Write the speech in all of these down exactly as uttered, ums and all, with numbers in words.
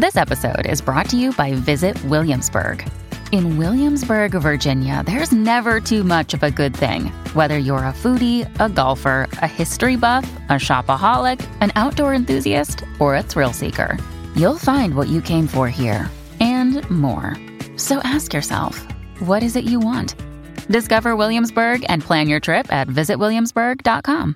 This episode is brought to you by Visit Williamsburg. In Williamsburg, Virginia, there's never too much of a good thing. Whether you're a foodie, a golfer, a history buff, a shopaholic, an outdoor enthusiast, or a thrill seeker, you'll find what you came for here and more. So ask yourself, what is it you want? Discover Williamsburg and plan your trip at visit williamsburg dot com.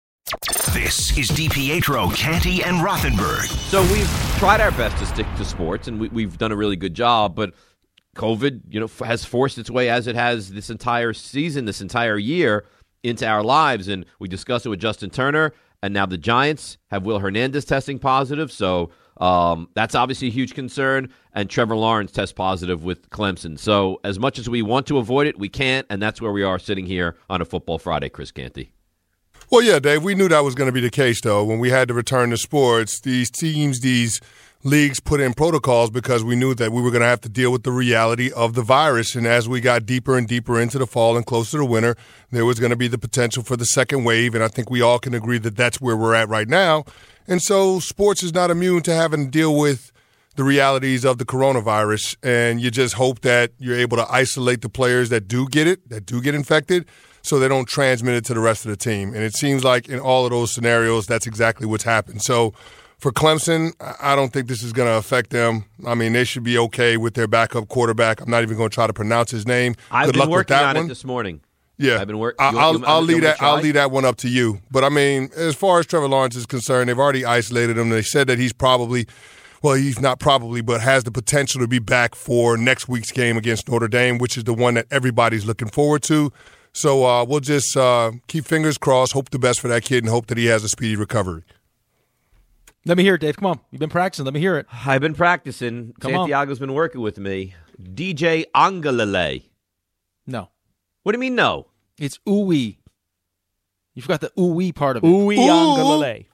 This is DiPietro, Canty, and Rothenberg. So we've tried our best to stick to sports, and we, we've done a really good job, but COVID, you know, has forced its way, as it has this entire season, this entire year, into our lives. And we discussed it with Justin Turner, and now the Giants have Will Hernandez testing positive, so um, that's obviously a huge concern. And Trevor Lawrence tests positive with Clemson. So as much as we want to avoid it, we can't, and that's where we are sitting here on a Football Friday, Chris Canty. Well, yeah, Dave, we knew that was going to be the case, though. When we had to return to sports, these teams, these leagues put in protocols because we knew that we were going to have to deal with the reality of the virus. And as we got deeper and deeper into the fall and closer to winter, there was going to be the potential for the second wave. And I think we all can agree that that's where we're at right now. And so sports is not immune to having to deal with the realities of the coronavirus. And you just hope that you're able to isolate the players that do get it, that do get infected, so they don't transmit it to the rest of the team. And it seems like in all of those scenarios, that's exactly what's happened. So for Clemson, I don't think this is going to affect them. I mean, they should be okay with their backup quarterback. I'm not even going to try to pronounce his name. I've Good been luck working with that on one. it this morning. Yeah, I've been working. I'll, I'll leave that. I'll leave that one up to you. But I mean, as far as Trevor Lawrence is concerned, they've already isolated him. They said that he's probably, well, he's not probably, but has the potential to be back for next week's game against Notre Dame, which is the one that everybody's looking forward to. So uh, we'll just uh, keep fingers crossed, hope the best for that kid, and hope that he has a speedy recovery. Let me hear it, Dave. Come on. You've been practicing. Let me hear it. I've been practicing. Come Santiago's on. been working with me. D J Angelele. No. What do you mean no? It's ooey. You forgot the ooey part of it. Ooey Angelele.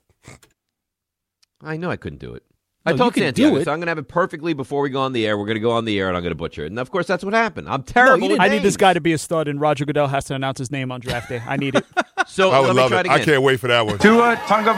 I know I couldn't do it. No, I told you can Santiago, do it. so I'm going to have it perfectly before we go on the air. We're going to go on the air, and I'm going to butcher it. And, of course, that's what happened. I'm terrible didn't. at I need names. this guy to be a stud, and Roger Goodell has to announce his name on draft day. I need it. So I would let me love try it. it I again. can't wait for that one. Tua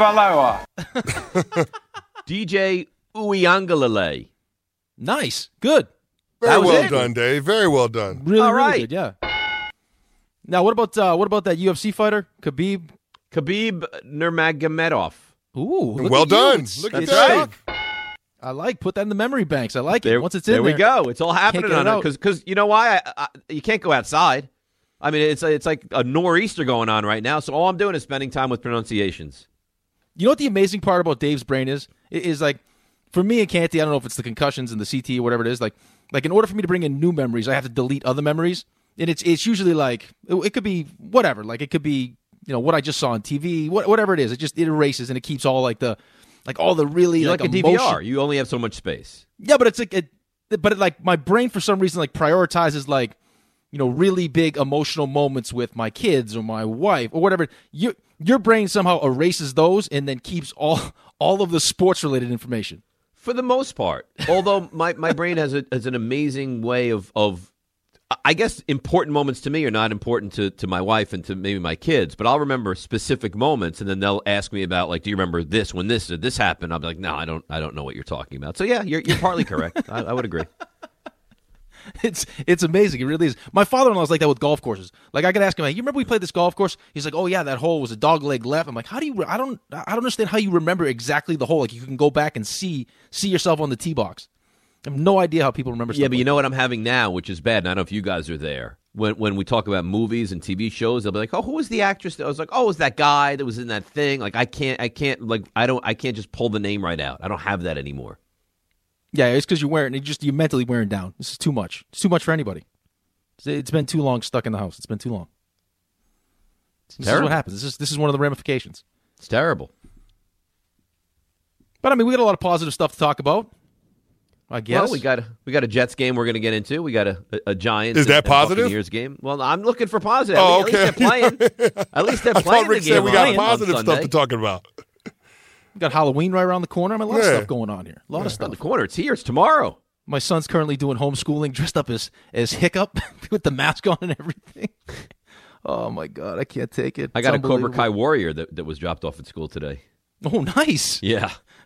Tagovailoa. D J Uiagalelei. Nice. Good. Very That was well it. done, Dave. Very well done. Really, All really right. good. Yeah. Now, what about uh, what about that U F C fighter, Khabib? Khabib Nurmagomedov. Ooh, look Well at you. done. It's- Look at it's that. stuck. I like put that in the memory banks. I like There, it. Once it's in there there, we go. It's all happening get it on it out. because because you know why I, I, you can't go outside. I mean, it's it's like a nor'easter going on right now. So all I'm doing is spending time with pronunciations. You know what the amazing part about Dave's brain is? It is like, for me and Canty, I don't know if it's the concussions and the C T or whatever it is. Like, like in order for me to bring in new memories, I have to delete other memories, and it's it's usually like it, it could be whatever. Like it could be you know what I just saw on T V, what, whatever it is. It just it erases and it keeps all like the like all the really You're like, like a emotion- D V R. You only have so much space. Yeah, but it's like it, but it, like my brain for some reason like prioritizes like you know really big emotional moments with my kids or my wife or whatever. Your your brain somehow erases those and then keeps all all of the sports related information. For the most part, although my, my brain has a has an amazing way of of I guess important moments to me are not important to, to my wife and to maybe my kids, but I'll remember specific moments, and then they'll ask me about like, do you remember this when this or this happened? I'll be like, no, I don't, I don't know what you're talking about. So yeah, you're you're partly correct. I, I would agree. It's it's amazing. It really is. My father-in-law is like that with golf courses. Like I could ask him, hey, you remember we played this golf course? He's like, oh yeah, that hole was a dog leg left. I'm like, how do you? Re- I don't. I don't understand how you remember exactly the hole. Like you can go back and see see yourself on the tee box. I have no idea how people remember stuff. Yeah, but like you know what I'm having now, which is bad. And I don't know if you guys are there. When when we talk about movies and T V shows, they'll be like, "Oh, who was the actress?" I was like, "Oh, it was that guy that was in that thing." Like, I can't, I can't, like, I don't, I can't just pull the name right out. I don't have that anymore. Yeah, it's because you're wearing. It just you're mentally wearing down. This is too much. It's too much for anybody. It's, it's been too long stuck in the house. It's been too long. This Terrible. is what happens. This is this is one of the ramifications. It's terrible. But I mean, we got a lot of positive stuff to talk about. I guess Well, we got a, we got a Jets game we're going to get into. We got a, a, a Giants. Is that and, and positive? Buccaneers game. Well, I'm looking for positive. Oh, At least okay. they're playing. At least they're I playing thought Rick the game said we got on- positive on stuff to Sunday. talk about. we got Halloween right around the corner. I mean, a lot of Yeah. stuff going on here. A lot of On stuff. the corner. It's here. It's tomorrow. My son's currently doing homeschooling, dressed up as as Hiccup with the mask on and everything. Oh my god, I can't take it. I It's got a Cobra unbelievable. Kai warrior that, that was dropped off at school today. Oh, nice. Yeah.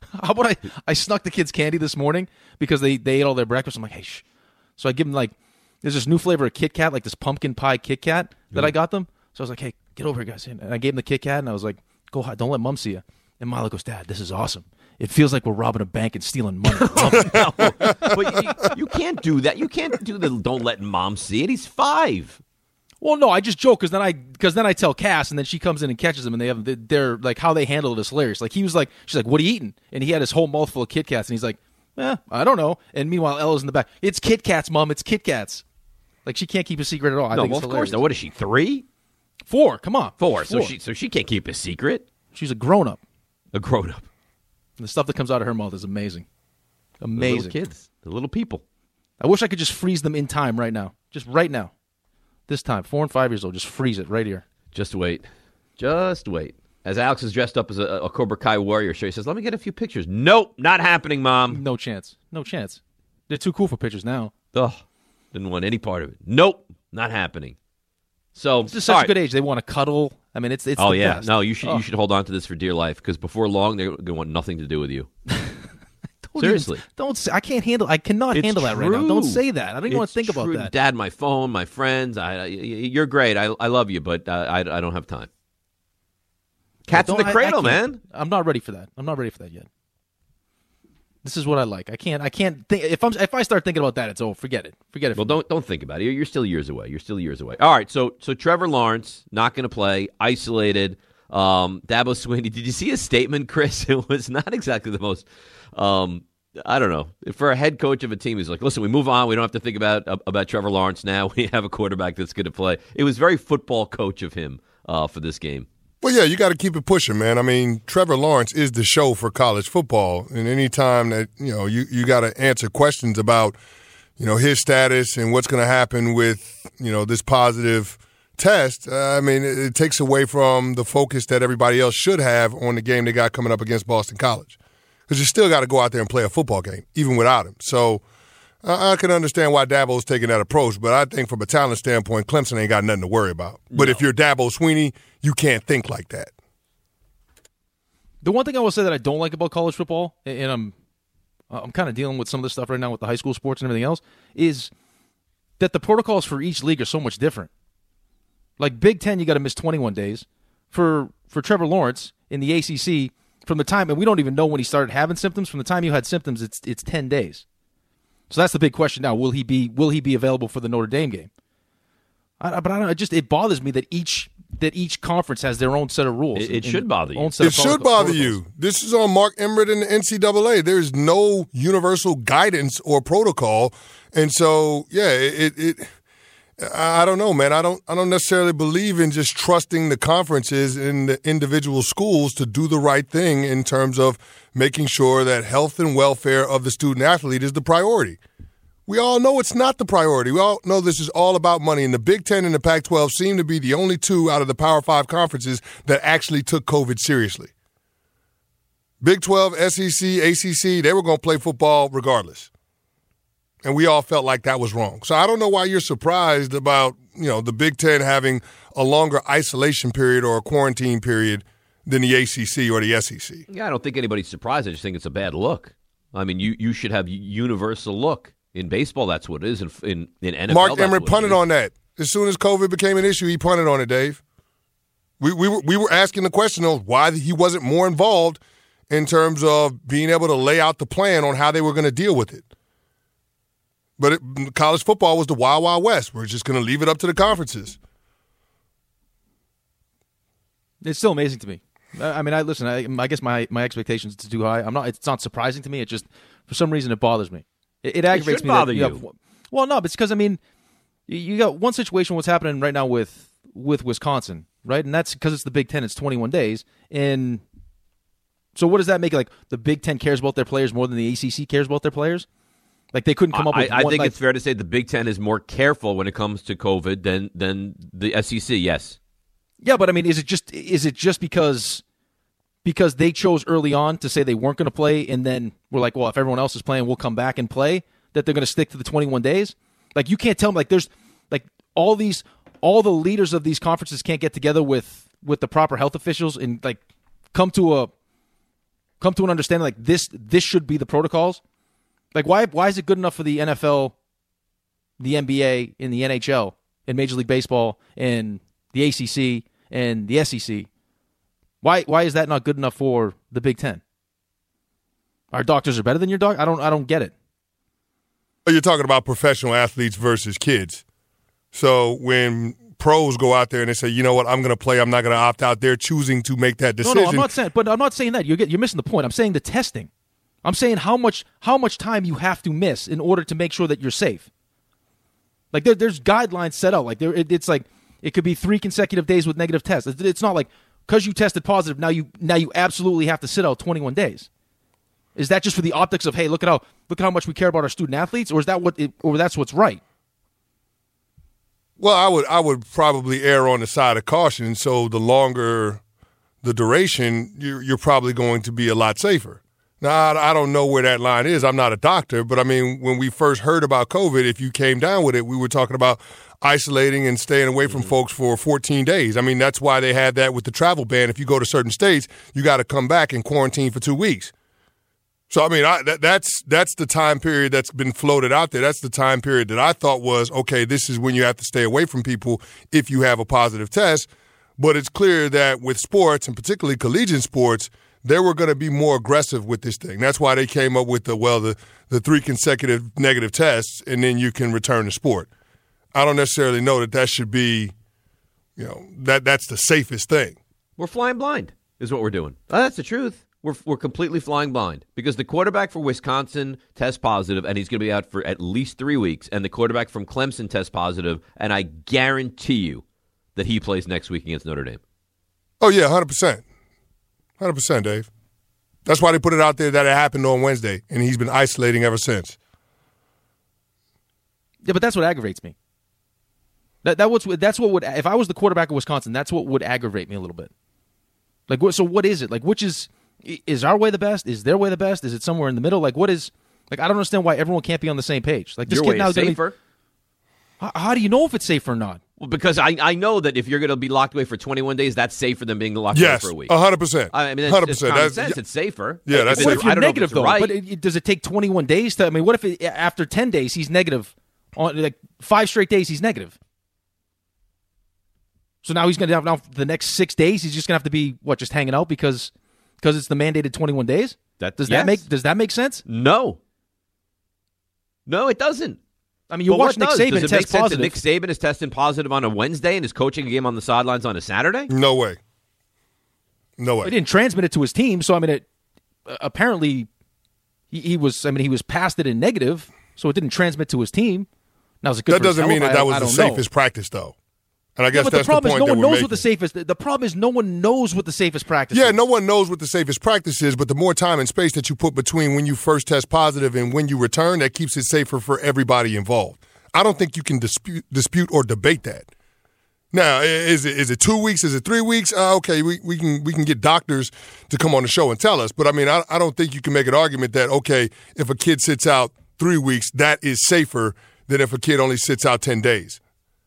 How about I, I snuck the kids candy this morning because they, they ate all their breakfast. I'm like, hey, shh. So I give them like, there's this new flavor of Kit Kat, like this pumpkin pie Kit Kat that mm. I got them. So I was like, hey, get over here, guys. And I gave them the Kit Kat, and I was like, go ahead, don't let Mom see you. And Milo goes, Dad, this is awesome. It feels like we're robbing a bank and stealing money. No, but you, you can't do that. You can't do the don't let Mom see it. He's five. Well, no, I just joke because then I because then I tell Cass, and then she comes in and catches him, and they have they're like how they handle it is hilarious. Like he was like, she's like, what are you eating? And he had his whole mouthful of Kit Kats, and he's like, eh, I don't know. And meanwhile, Ella's in the back. It's Kit Kats, Mom. It's Kit Kats. Like she can't keep a secret at all. I no, think well, it's of hilarious. course. No, what is she? Three, four? Come on, four. four. So she so she can't keep a secret. She's a grown up. A grown up. And the stuff that comes out of her mouth is amazing. Amazing. The little kids, the little people. I wish I could just freeze them in time right now. Just right now. This time, four and five years old, just freeze it right here. Just wait. Just wait. As Alex is dressed up as a, a Cobra Kai warrior, he says, let me get a few pictures. Nope, not happening, Mom. No chance. No chance. They're too cool for pictures now. Ugh, didn't want any part of it. Nope, not happening. So This is such right. a good age. They want to cuddle. I mean, it's it's Oh, the yeah. best. No, you should oh. you should hold on to this for dear life because before long, they're going to want nothing to do with you. Don't Seriously. even- don't say, I can't handle I cannot It's handle that right now. true. Don't say that. I don't even want It's to think about true. that. Dad, my phone, my friends. I, I, you're great. I, I love you, but uh, I, I don't have time. Cat's in Don't- the I- I cradle, can't. man. I'm not ready for that. I'm not ready for that yet. This is what I like. I can't. I can't think. If I'm. If I start thinking about that, it's over. Forget it. Forget it. Well, don't don't think about it. You're, you're still years away. You're still years away. All right. So so Trevor Lawrence not going to play. Isolated. Um, Dabo Swinney. Did you see his statement, Chris? It was not exactly the most. Um, I don't know. For a head coach of a team, he's like, listen, we move on. We don't have to think about about Trevor Lawrence now. We have a quarterback that's going to play. It was very football coach of him uh, for this game. Well, yeah, you got to keep it pushing, man. I mean, Trevor Lawrence is the show for college football. And any time that, you know, you, you got to answer questions about, you know, his status and what's going to happen with, you know, this positive test, uh, I mean, it, it takes away from the focus that everybody else should have on the game they got coming up against Boston College. Because you still got to go out there and play a football game, even without him. So I, I can understand why Dabo's taking that approach, but I think from a talent standpoint, Clemson ain't got nothing to worry about. But No. if you're Dabo Swinney, you can't think like that. The one thing I will say that I don't like about college football, and I'm I'm kind of dealing with some of this stuff right now with the high school sports and everything else, is that the protocols for each league are so much different. Like Big Ten, you got to miss twenty-one days. For for Trevor Lawrence in the A C C, from the time, and we don't even know when he started having symptoms, from the time you had symptoms, it's it's ten days. So that's the big question now. Will he be will he be available for the Notre Dame game? I, but I don't. It just it bothers me that each that each conference has their own set of rules. It- it and should bother you. own set It of should protocol- bother protocols. you. This is on Mark Emmert and the N C double A. There's no universal guidance or protocol, and so yeah, it. it I don't know, man. I don't. I don't necessarily believe in just trusting the conferences and the individual schools to do the right thing in terms of making sure that health and welfare of the student athlete is the priority. We all know it's not the priority. We all know this is all about money, and the Big Ten and the Pac twelve seem to be the only two out of the Power Five conferences that actually took COVID seriously. Big twelve, S E C, A C C, they were going to play football regardless. And we all felt like that was wrong. So I don't know why you're surprised about, you know, the Big Ten having a longer isolation period or a quarantine period than the A C C or the S E C. Yeah, I don't think anybody's surprised. I just think it's a bad look. I mean, you, you should have universal look. In baseball, that's what it is. In in, in N F L, Mark that's Emmert what it punted is. on that. As soon as COVID became an issue, he punted on it, Dave. We we were, we were asking the question of why he wasn't more involved in terms of being able to lay out the plan on how they were going to deal with it. But it, college football was the Wild Wild West. We're just going to leave it up to the conferences. It's still amazing to me. I I mean, I listen. I, I guess my, my expectations are too high. I'm not. It's not surprising to me. It just for some reason it bothers me. It, it aggravates should me. bother that you. Have, well, no, but it's because I mean, you- you got one situation. What's happening right now with with Wisconsin, right? And that's because it's the Big Ten. It's twenty-one days, and so what does that make? Like the Big Ten cares about their players more than the A C C cares about their players. Like they couldn't come up I, with. I one, think like, it's fair to say the Big Ten is more careful when it comes to COVID than than the S E C. Yes. Yeah, but I mean, is it just is it just because because they chose early on to say they weren't going to play, and then we're like, well, if everyone else is playing, we'll come back and play, that they're going to stick to the twenty-one days? Like you can't tell me like there's like all these all the leaders of these conferences can't get together with with the proper health officials and like come to a come to an understanding like this this should be the protocols? Like, why why is it good enough for the N F L, the N B A, and the N H L, and Major League Baseball, and the A C C, and the S E C? Why why is that not good enough for the Big Ten? Our doctors are better than your doc? I don't I don't get it. You're talking about professional athletes versus kids. So when pros go out there and they say, you know what, I'm going to play, I'm not going to opt out, they're choosing to make that decision. No, no, I'm not saying, but I'm not saying that. You're get, you're missing the point. I'm saying the testing. I'm saying how much how much time you have to miss in order to make sure that you're safe. Like there, there's guidelines set out. Like there, it, it's like it could be three consecutive days with negative tests. It's, it's not like because you tested positive now you now you absolutely have to sit out twenty-one days. Is that just for the optics of, hey, look at how look at how much we care about our student athletes, or is that what it, or that's what's right? Well, I would I would probably err on the side of caution. So the longer the duration, you're, you're probably going to be a lot safer. Now, I, I don't know where that line is. I'm not a doctor, but I mean, when we first heard about COVID, if you came down with it, we were talking about isolating and staying away from mm-hmm. folks for fourteen days. I mean, that's why they had that with the travel ban. If you go to certain states, you got to come back and quarantine for two weeks. So, I mean, I, that, that's that's the time period that's been floated out there. That's the time period that I thought was, okay, this is when you have to stay away from people if you have a positive test. But it's clear that with sports, and particularly collegiate sports, they were going to be more aggressive with this thing. That's why they came up with the, well, the, the three consecutive negative tests, and then you can return to sport. I don't necessarily know that that should be, you know, that that's the safest thing. We're flying blind is what we're doing. Oh, that's the truth. We're we're completely flying blind because the quarterback for Wisconsin tests positive, and he's going to be out for at least three weeks, and the quarterback from Clemson tests positive, and I guarantee you that he plays next week against Notre Dame. Oh, yeah, one hundred percent. one hundred percent, Dave. That's why they put it out there that it happened on Wednesday, and he's been isolating ever since. Yeah, but that's what aggravates me. That that what's that's what would if I was the quarterback of Wisconsin, that's what would aggravate me a little bit. Like, what? So what is it? Like, which is is our way the best? Is their way the best? Is it somewhere in the middle? Like, what is? Like, I don't understand why everyone can't be on the same page. Like, this Your kid way now is is safer. Be, how, how do you know if it's safe or not? Well, because I, I know that if you're going to be locked away for twenty-one days, that's safer than being locked yes, away for a week. Yes, one hundred percent. I mean, it's, one hundred it's percent. common That's, sense. yeah. It's safer. Yeah, that's What safer. if you're I don't know negative, if though? right. But it, does it take twenty-one days to? I mean, what if it, after ten days he's negative? On like five straight days he's negative. So now he's going to have now the next six days he's just going to have to be what just hanging out because because it's the mandated twenty-one days. That, does yes. that make does that make sense? No. No, it doesn't. I mean, you but watch Nick does? Saban does it test make sense positive. that Nick Saban is testing positive on a Wednesday and is coaching a game on the sidelines on a Saturday? No way. No way. He didn't transmit it to his team, so I mean, it uh, apparently he, he was. I mean, he was passed it in negative, so it didn't transmit to his team. Now, is it good that for his doesn't mean health? that that I, was I the don't know. safest practice, though. And I guess yeah, but that's the problem the is point no that one we're knows making. what the safest. The problem is no one knows what the safest practice Yeah, is. no one knows what the safest practice is, but the more time and space that you put between when you first test positive and when you return, that keeps it safer for everybody involved. I don't think you can dispute, dispute or debate that. Now, is it is it two weeks? Is it three weeks? Uh, okay, we, we can we can get doctors to come on the show and tell us. But, I mean, I, I don't think you can make an argument that, okay, if a kid sits out three weeks, that is safer than if a kid only sits out ten days.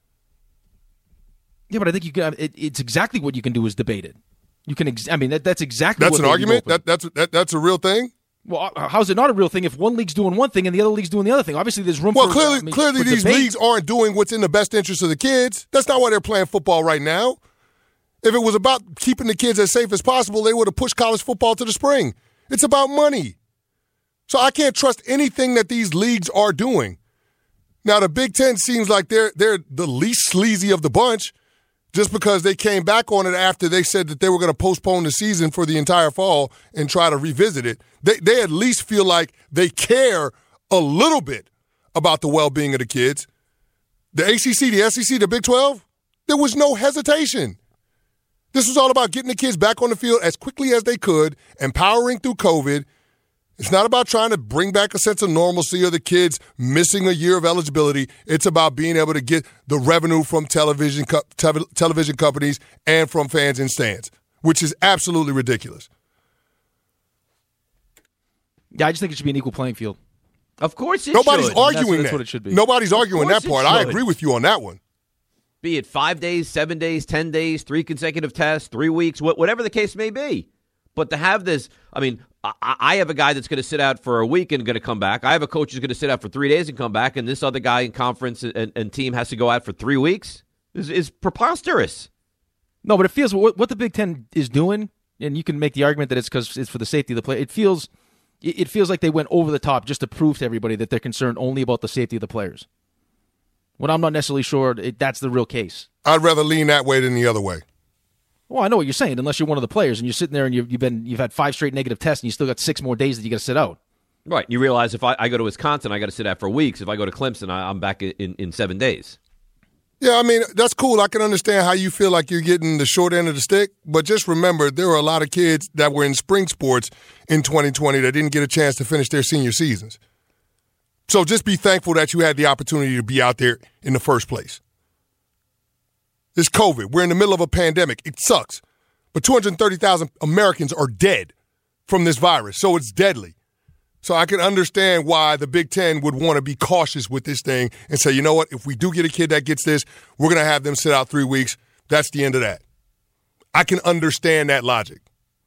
Yeah, but I think you can. It, it's exactly what you can do is debate it. You can. Ex- I mean, that, that's exactly. That's what an argument. That that's that, that's a real thing. Well, how's it not a real thing if one league's doing one thing and the other league's doing the other thing? Obviously, there's room well, for. Well, clearly, I mean, clearly, for these debate. leagues aren't doing what's in the best interest of the kids. That's not why they're playing football right now. If it was about keeping the kids as safe as possible, they would have pushed college football to the spring. It's about money. So I can't trust anything that these leagues are doing. Now, the Big Ten seems like they're they're the least sleazy of the bunch just because they came back on it after they said that they were going to postpone the season for the entire fall and try to revisit it. They, they at least feel like they care a little bit about the well-being of the kids. The A C C, the S E C, the Big twelve, there was no hesitation. This was all about getting the kids back on the field as quickly as they could, empowering through COVID. It's not about trying to bring back a sense of normalcy or the kids missing a year of eligibility. It's about being able to get the revenue from television co- te- television companies and from fans in stands, which is absolutely ridiculous. Yeah, I just think it should be an equal playing field. Of course it Nobody's should. arguing that's, that's that. what it should be. Nobody's arguing that it part. I should. agree with you on that one. Be it five days, seven days, ten days, three consecutive tests, three weeks, wh- whatever the case may be. But to have this, I mean, I, I have a guy that's going to sit out for a week and going to come back. I have a coach who's going to sit out for three days and come back, and this other guy in conference and, and team has to go out for three weeks. Is is preposterous. No, but it feels what, what the Big Ten is doing, and you can make the argument that it's because it's for the safety of the player. It feels, it feels like they went over the top just to prove to everybody that they're concerned only about the safety of the players. When I'm not necessarily sure it, that's the real case. I'd rather lean that way than the other way. Well, I know what you're saying. Unless you're one of the players and you're sitting there and you've, you've been you've had five straight negative tests and you still got six more days that you got to sit out. Right. You realize if I, I go to Wisconsin, I got to sit out for weeks. If I go to Clemson, I, I'm back in, in seven days. Yeah, I mean, that's cool. I can understand how you feel like you're getting the short end of the stick. But just remember, there were a lot of kids that were in spring sports in twenty twenty that didn't get a chance to finish their senior seasons. So just be thankful that you had the opportunity to be out there in the first place. It's COVID. We're in the middle of a pandemic. It sucks. But two hundred thirty thousand Americans are dead from this virus, so it's deadly. So I can understand why the Big Ten would want to be cautious with this thing and say, you know what, if we do get a kid that gets this, we're going to have them sit out three weeks. That's the end of that. I can understand that logic.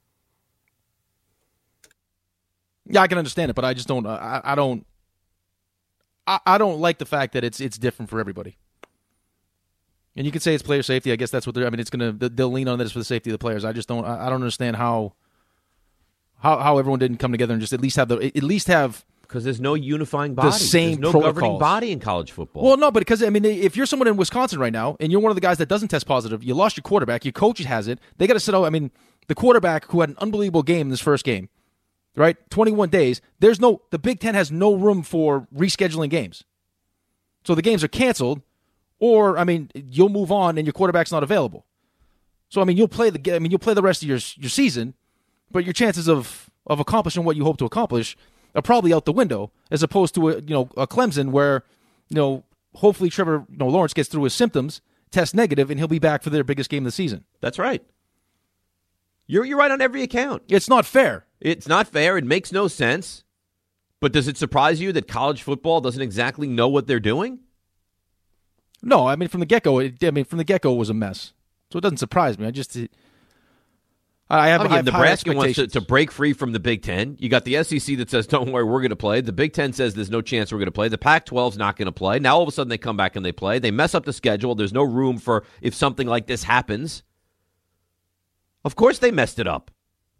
Yeah, I can understand it, but I just don't. I, I don't. I, I don't like the fact that it's it's different for everybody. And you could say it's player safety. I guess that's what they're. I mean, it's gonna. They'll lean on this for the safety of the players. I just don't. I don't understand how. How how everyone didn't come together and just at least have the at least have because there's no unifying body. The same there's no protocols. Governing body in college football. Well, no, but because I mean, if you're someone in Wisconsin right now and you're one of the guys that doesn't test positive, you lost your quarterback. Your coach has it. They got to sit out. I mean, the quarterback who had an unbelievable game in this first game, right? twenty-one days. There's no. The Big Ten has no room for rescheduling games. So the games are canceled, or I mean, you'll move on and your quarterback's not available. So I mean, you'll play the. I mean, you'll play the rest of your your season, but your chances of of accomplishing what you hope to accomplish are probably out the window, as opposed to a you know a Clemson where you know hopefully Trevor you know Lawrence gets through his symptoms, tests negative, and he'll be back for their biggest game of the season. That's right. You're you're right on every account. It's not fair. It's not fair. It makes no sense. But does it surprise you that college football doesn't exactly know what they're doing? No, I mean from the get go. I mean from the get go it was a mess. So it doesn't surprise me. I just. It, I have, I mean, I have Nebraska wants to, to break free from the Big Ten. You got the S E C that says, don't worry, we're going to play. The Big Ten says there's no chance we're going to play. The Pac twelve is not going to play. Now all of a sudden they come back and they play. They mess up the schedule. There's no room for if something like this happens. Of course they messed it up.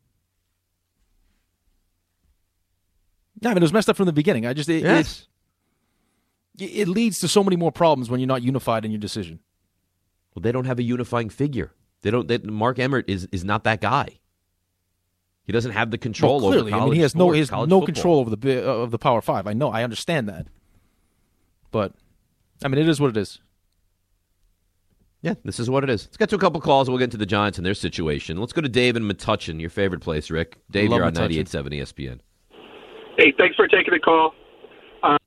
Yeah, I mean, it was messed up from the beginning. I just it, yes. it, it leads to so many more problems when you're not unified in your decision. Well, they don't have a unifying figure. They don't. They, Mark Emmert is, is not that guy. He doesn't have the control well, clearly. over college I mean, he has sports, no, he has no football. control over the uh, of the Power Five. I know, I understand that, but I mean, it is what it is. Yeah, this is what it is. Let's get to a couple calls. We'll get into the Giants and their situation. Let's go to Dave in Metuchen, your favorite place, Rick. Dave, Love you're on Metuchen. ninety-eight point seven E S P N. Hey, thanks for taking the call. Uh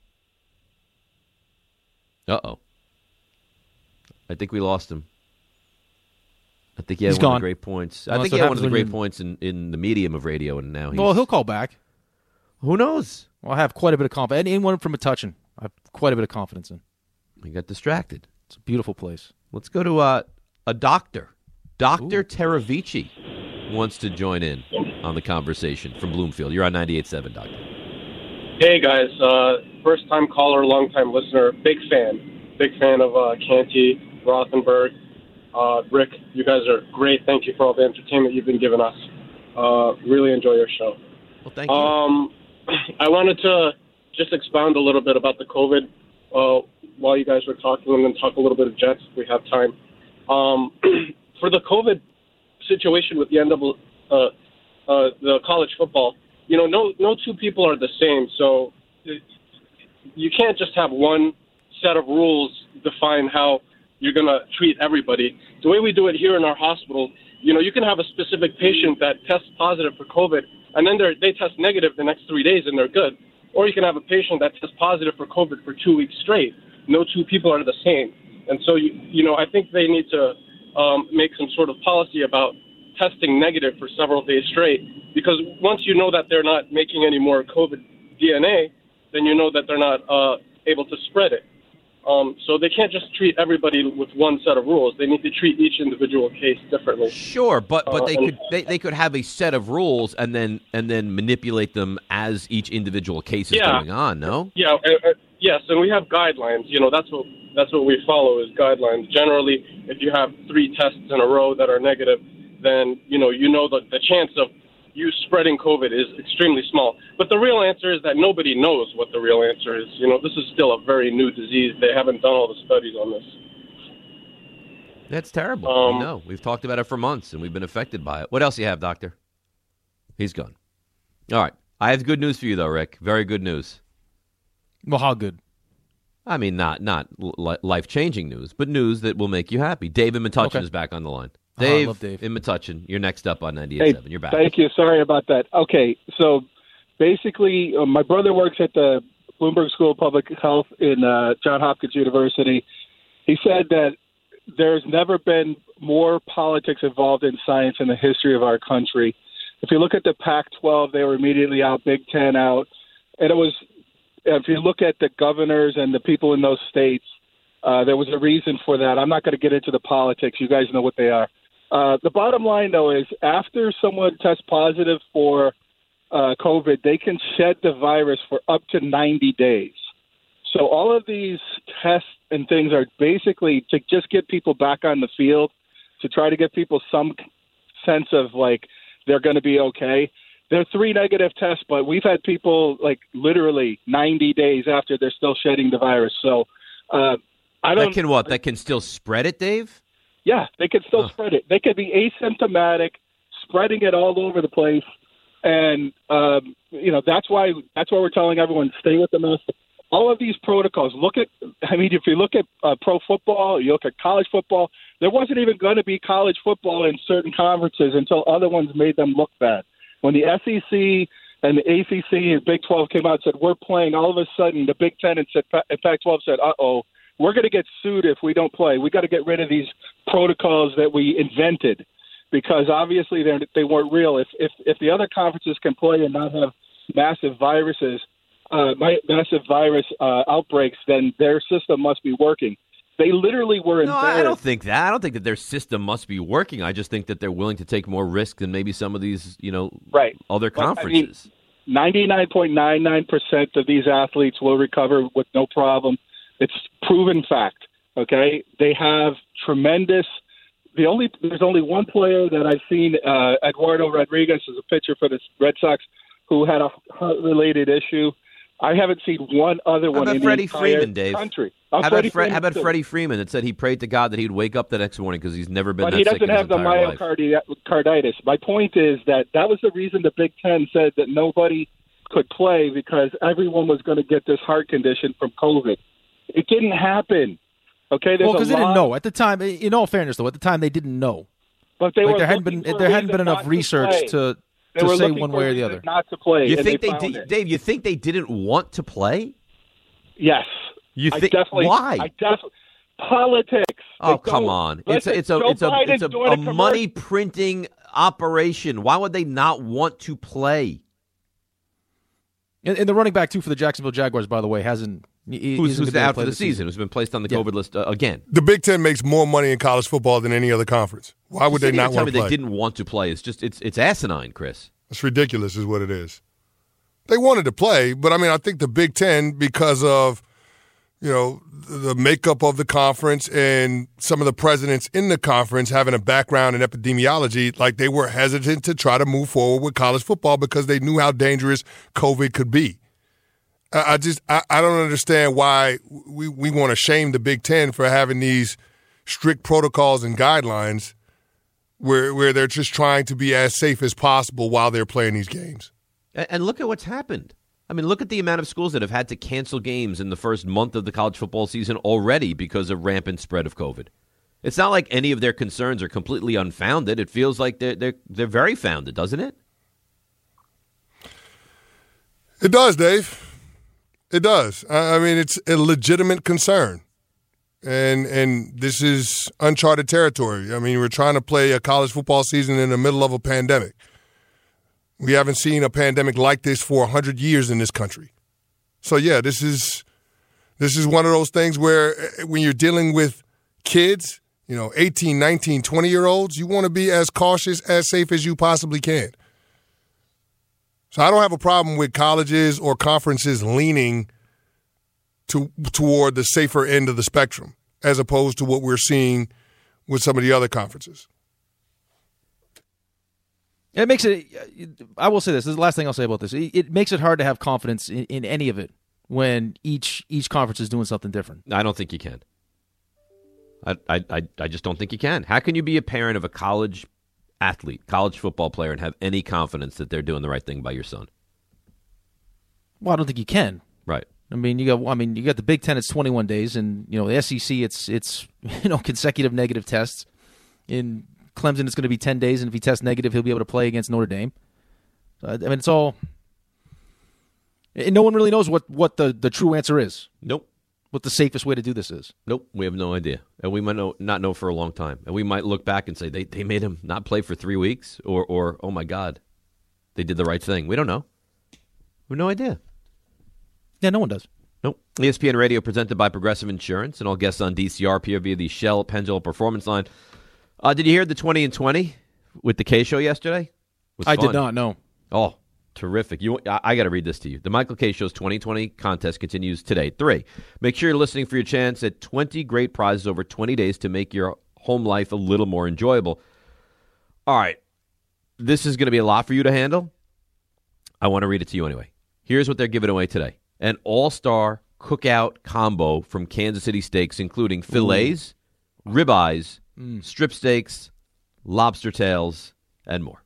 oh. I think we lost him. I think he had He's one gone. of the great points. Well, I think that's he what had one of the happens great when you- points in, in the medium of radio, and now he's... Well, he'll call back. Who knows? Well, I have quite a bit of confidence. Anyone from Metuchen, I have quite a bit of confidence in. He got distracted. It's a beautiful place. Let's go to uh, a doctor. Doctor Teravici wants to join in on the conversation from Bloomfield. You're on ninety-eight point seven, Doctor. Hey, guys. Uh, first-time caller, long-time listener. Big fan. Big fan of uh, Canty, Rothenberg. Uh, Rick, you guys are great. Thank you for all the entertainment you've been giving us. Uh, really enjoy your show. Well, thank you. Um, I wanted to just expound a little bit about the COVID uh, while you guys were talking, and then talk a little bit of Jets if we have time. Um, for the COVID situation with the N double A, uh, uh, the college football, you know, no no two people are the same. So you can't just have one set of rules define how you're going to treat everybody. The way we do it here in our hospital, you know, you can have a specific patient that tests positive for COVID, and then they test negative the next three days and they're good. Or you can have a patient that tests positive for COVID for two weeks straight. No two people are the same. And so, you, you know, I think they need to um, make some sort of policy about testing negative for several days straight, because once you know that they're not making any more COVID D N A, then you know that they're not uh, able to spread it. Um, so they can't just treat everybody with one set of rules. They need to treat each individual case differently. Sure, but but Uh, they and- could they, they could have a set of rules and then and then manipulate them as each individual case is Yeah. going on. No. Yeah, uh, uh, yes, and we have guidelines. You know, that's what that's what we follow is guidelines. Generally, if you have three tests in a row that are negative, then you know you know that the chance of you spreading COVID is extremely small. But the real answer is that nobody knows what the real answer is. You know, this is still a very new disease. They haven't done all the studies on this. That's terrible. Um, we know. We've talked about it for months, and we've been affected by it. What else do you have, Doctor? He's gone. All right. I have good news for you, though, Rick. Very good news. Well, how good? I mean, not not li- life-changing news, but news that will make you happy. Dave in Metuchen Okay. is back on the line. Oh, I Dave, love Dave. in Metuchen, you're next up on ninety-eight Hey, point seven. You're back. thank you. Sorry about that. Okay, so basically, uh, my brother works at the Bloomberg School of Public Health in uh, Johns Hopkins University. He said that there's never been more politics involved in science in the history of our country. If you look at the Pac twelve, they were immediately out, Big Ten out, and it was. If you look at the governors and the people in those states, uh, there was a reason for that. I'm not going to get into the politics. You guys know what they are. Uh, the bottom line, though, is after someone tests positive for uh, COVID, they can shed the virus for up to ninety days. So all of these tests and things are basically to just get people back on the field, to try to get people some sense of, like, they're going to be okay. They're three negative tests, but we've had people, like, literally ninety days after they're still shedding the virus. So uh, I don't That can what? That can still spread it, Dave? Yeah, they could still Huh. spread it. They could be asymptomatic, spreading it all over the place, and um, you know that's why that's why we're telling everyone stay with the mask. All of these protocols. Look at, I mean, if you look at uh, pro football, you look at college football. There wasn't even going to be college football in certain conferences until other ones made them look bad. When the S E C and the A C C and Big twelve came out and said we're playing, all of a sudden the Big Ten and Pac twelve said, "Uh oh." We're going to get sued if we don't play. We got to get rid of these protocols that we invented because obviously they they weren't real. If if if the other conferences can play and not have massive viruses, uh, massive virus uh, outbreaks, then their system must be working. They literally were No, embarrassed. I don't think that. I don't think that their system must be working. I just think that they're willing to take more risk than maybe some of these, you know, Right. other Well, I mean, conferences. ninety-nine point nine nine percent of these athletes will recover with no problem. It's proven fact, okay? They have tremendous – the only there's only one player that I've seen, uh, Eduardo Rodriguez, is a pitcher for the Red Sox, who had a heart-related issue. I haven't seen one other How one about in Freddie the entire Freeman, Dave? country. How Uh, about, Freddie Fre- how Freeman, about too. Freddie Freeman that said he prayed to God that he'd wake up the next morning because he's never been But that he sick doesn't in his have the entire life. myocarditis. My point is that that was the reason the Big Ten said that nobody could play because everyone was going to get this heart condition from COVID. It didn't happen. Okay, there's Well, because a they didn't lot- know at the time. In all fairness, though, at the time they didn't know. But they Like were there hadn't looking been for there a hadn't been reason enough not research play. to They to were say looking one for way a or the reason other. not to play. You and think they, they, found did, it. Dave? You think they didn't want to play? Yes. You I think definitely, why? I definitely politics. Oh, They come don't- on! It's a, Listen, it's a Joe it's a Biden's it's a, doing a commercial- money printing operation. Why would they not want to play? And, and the running back too for the Jacksonville Jaguars, by the way, hasn't he, Who's, isn't who's gonna be able out to play for the this season? Who's been placed on the Yeah. COVID list uh, again? The Big Ten makes more money in college football than any other conference. Why would You they can't not even tell want me to play? they didn't want to play. It's just it's it's asinine, Chris. It's ridiculous is what it is. They wanted to play, but I mean, I think the Big Ten, because of, you know, the makeup of the conference and some of the presidents in the conference having a background in epidemiology, like they were hesitant to try to move forward with college football because they knew how dangerous COVID could be. I I just I, I don't understand why we, we want to shame the Big Ten for having these strict protocols and guidelines where where they're just trying to be as safe as possible while they're playing these games. And, and look at what's happened. I mean, look at the amount of schools that have had to cancel games in the first month of the college football season already because of rampant spread of COVID. It's not like any of their concerns are completely unfounded. It feels like they're they're they're very founded, doesn't it? It does, Dave. It does. I I mean, it's a legitimate concern. And and this is uncharted territory. I mean, we're trying to play a college football season in the middle of a pandemic. We haven't seen a pandemic like this for one hundred years in this country. So, yeah, this is This is one of those things where uh, when you're dealing with kids, you know, eighteen, nineteen, twenty-year-olds, you want to be as cautious, as safe as you possibly can. So I don't have a problem with colleges or conferences leaning to toward the safer end of the spectrum as opposed to what we're seeing with some of the other conferences. It makes it, I will say this, this is the last thing I'll say about this. It, it makes it hard to have confidence in, in any of it when each each conference is doing something different. I don't think you can. I, I, I just don't think you can. How can you be a parent of a college athlete, college football player, and have any confidence that they're doing the right thing by your son? Well, I don't think you can. Right. I mean, you got. I mean, you got the Big Ten. It's twenty-one days, and you know the S E C. It's it's you know consecutive negative tests. In Clemson, it's going to be ten days, and if he tests negative, he'll be able to play against Notre Dame. So, I mean, it's all. And no one really knows what, what the, the true answer is. Nope. What the safest way to do this is. Nope. We have no idea, and we might know, not know for a long time. And we might look back and say they they made him not play for three weeks, or or oh my God, they did the right thing. We don't know. We have no idea. Yeah, no one does. Nope. E S P N Radio presented by Progressive Insurance, and all guests on D C R appear via the Shell Pendulum Performance Line. Uh, did you hear the twenty and twenty with the K Show yesterday? It was I fun. did not, no. Oh, terrific. You, I, I got to read this to you. The Michael K Show's twenty twenty contest continues today. Three, make sure you're listening for your chance at twenty great prizes over twenty days to make your home life a little more enjoyable. All right. This is going to be a lot for you to handle. I want to read it to you anyway. Here's what they're giving away today. An all-star cookout combo from Kansas City Steaks, including fillets, Ooh. ribeyes, mm. strip steaks, lobster tails, and more.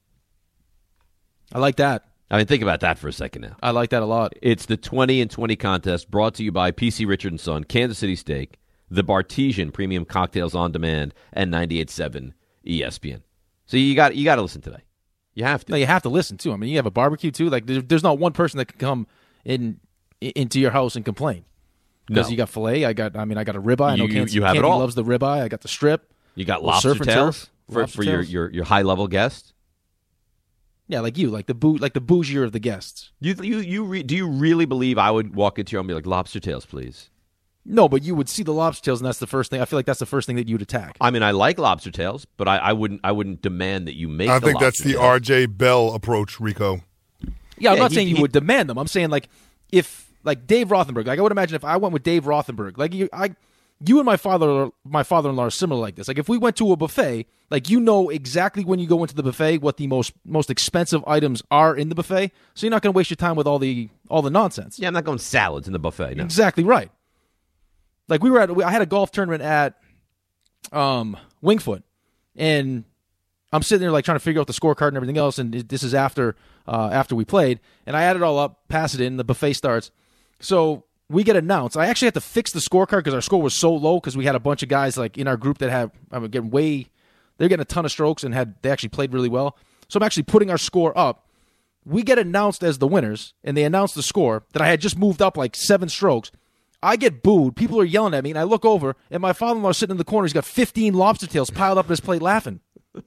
I like that. I mean, think about that for a second now. I like that a lot. It's the twenty and twenty contest brought to you by P C Richard and Son, Kansas City Steak, the Bartesian Premium Cocktails on Demand, and ninety-eight point seven E S P N. So you got you got to listen today. You have to. No, you have to listen too. I mean, you have a barbecue too. Like, there's, there's not one person that can come in into your house and complain because no. you got filet. I got. I mean, I got a ribeye. I know you, Kansas, you have Kansas it all. loves the ribeye. I got the strip. You got lobster tails for, lobster for tails. your, your, your high level guests. Yeah, like you, like the boo, like the bougier of the guests. You you you re, do you really believe I would walk into your home and be like, lobster tails, please? No, but you would see the lobster tails, and that's the first thing. I feel like that's the first thing that you'd attack. I mean, I like lobster tails, but I, I wouldn't I wouldn't demand that you make. I the think that's the tails. R J Bell approach, Rico. Yeah, I'm Yeah, not he- saying you he- would demand them. I'm saying like if like Dave Rothenberg, like I would imagine if I went with Dave Rothenberg, like you, I, you and my father, my father-in-law are similar like this. Like if we went to a buffet, like you know exactly when you go into the buffet what the most most expensive items are in the buffet, so you're not going to waste your time with all the all the nonsense. Yeah, I'm not going salads in the buffet. No. Exactly right. Like we were at, I had a golf tournament at um, Wingfoot, and I'm sitting there like trying to figure out the scorecard and everything else. And this is after uh, after we played, and I add it all up, pass it in, the buffet starts. So we get announced. I actually had to fix the scorecard because our score was so low because we had a bunch of guys like in our group that have I mean, getting way, they're getting a ton of strokes and had they actually played really well. So I'm actually putting our score up. We get announced as the winners, and they announce the score that I had just moved up like seven strokes. I get booed. People are yelling at me, and I look over, and my father-in-law is sitting in the corner. He's got fifteen lobster tails piled up on his plate laughing.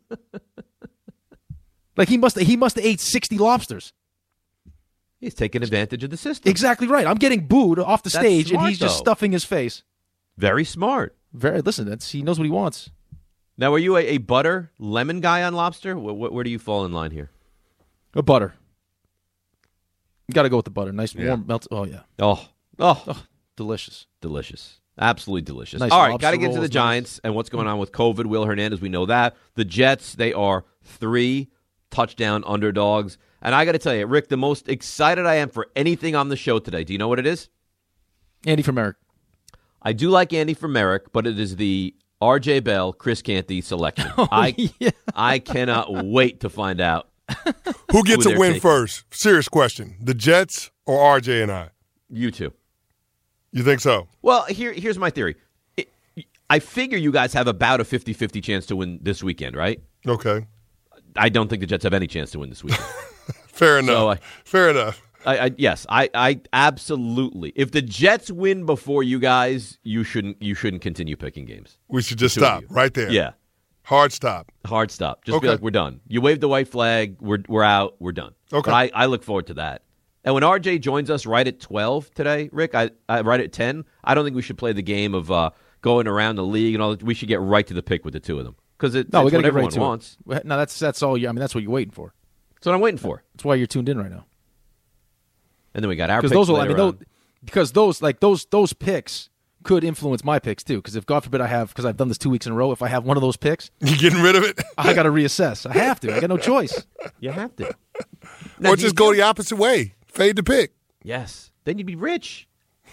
Like he must he must have ate sixty lobsters. He's taking advantage of the system. Exactly right. I'm getting booed off the That's stage, smart, and he's just though. stuffing his face. Very smart. Very listen. That's he knows what he wants. Now, are you a, a butter lemon guy on lobster? Where, where, where do you fall in line here? A butter. You got to go with the butter. Nice Yeah. warm melt. Oh yeah, Oh, oh, oh, delicious. delicious. Absolutely delicious. Nice All right, lobster got to get to the rolls, Giants and what's going on with COVID. Will Hernandez, we know that. The Jets, they are three touchdown underdogs. And I got to tell you, Rick, the most excited I am for anything on the show today, do you know what it is? Andy from Merrick. I do like Andy from Merrick, but it is the R J Bell, Chris Canty selection. Oh, I yeah. I cannot wait to find out. Who gets Who a they're win taking. first? Serious question. The Jets or R J and I? You two. You think so? Well, here here's my theory. It, I figure you guys have about a fifty-fifty chance to win this weekend, right? Okay. I don't think the Jets have any chance to win this weekend. Fair enough. So, I- Fair enough. I, I yes, I, I absolutely. If the Jets win before you guys, you shouldn't you shouldn't continue picking games. We should just The two of stop you. right there. Yeah, Hard stop. hard stop. Just Okay. be like, we're done. You wave the white flag. We're we're out. We're done. Okay. But I, I look forward to that. And when R J joins us right at twelve today, Rick, I, I right at ten, I don't think we should play the game of uh, going around the league and all that. We should get right to the pick with the two of them. Because it, no, we got to get everyone right to wants. It. No, that's that's all. You, I mean, that's what you're waiting for. That's what I'm waiting for. That's why you're tuned in right now. And then we got our picks those will, later I mean, on. those, because those like those those picks could influence my picks too. Because if God forbid I have, because I've done this two weeks in a row, if I have one of those picks, you getting rid of it? I got to reassess. I have to. I got no choice. You have to. Now, or just go the opposite way. Fade the pick. Yes. Then you'd be rich.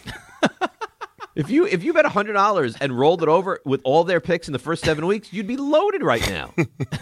If you if you bet one hundred dollars and rolled it over with all their picks in the first seven weeks, you'd be loaded right now.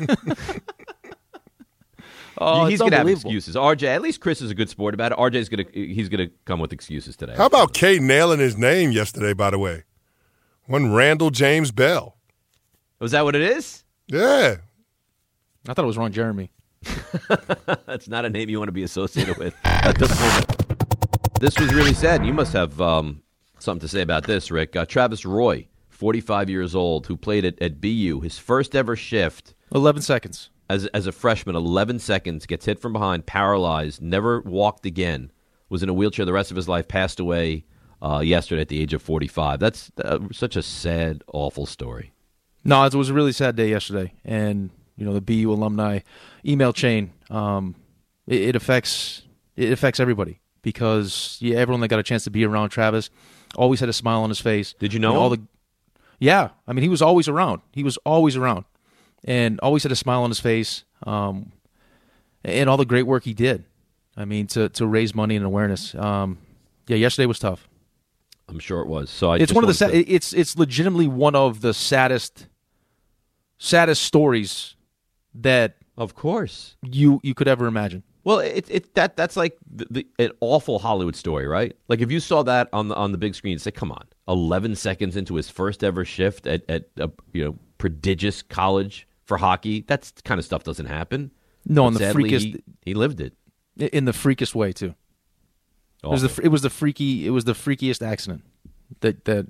Oh, he's it's going to have unbelievable. excuses. R J, at least Chris is a good sport about it. R J's going to he's going to come with excuses today. How about Kay nailing his name yesterday, by the way? One Randall James Bell. Was that what it is? Yeah. I thought it was Ron Jeremy. That's not a name you want to be associated with at this moment. This was really sad. You must have um, something to say about this, Rick. Uh, Travis Roy, forty-five years old, who played at, at B U, his first ever shift. eleven seconds. As as a freshman, eleven seconds, gets hit from behind, paralyzed, never walked again, was in a wheelchair the rest of his life, passed away uh, yesterday at the age of forty-five. That's uh, such a sad, awful story. No, it was a really sad day yesterday. And, you know, the B U alumni email chain, um, it, it affects it affects everybody because yeah, everyone that got a chance to be around Travis always had a smile on his face. Did you know I mean, all him? the Yeah, I mean, he was always around. He was always around. And always had a smile on his face, um, and all the great work he did. I mean, to to raise money and awareness. Um, yeah, yesterday was tough. I'm sure it was. So I it's just one of the wanted sa- to- it's it's legitimately one of the saddest saddest stories that Of course. you you could ever imagine. Well, it it that that's like the, the, an awful Hollywood story, right? Like if you saw that on the on the big screen, you'd say, "Come on!" Eleven seconds into his first ever shift at at a you know prodigious college for hockey, that kind of stuff doesn't happen. No, But and the sadly, freakiest he, he lived it. in the freakest way too. It was Awful. the it was the freaky it was the freakiest accident that that.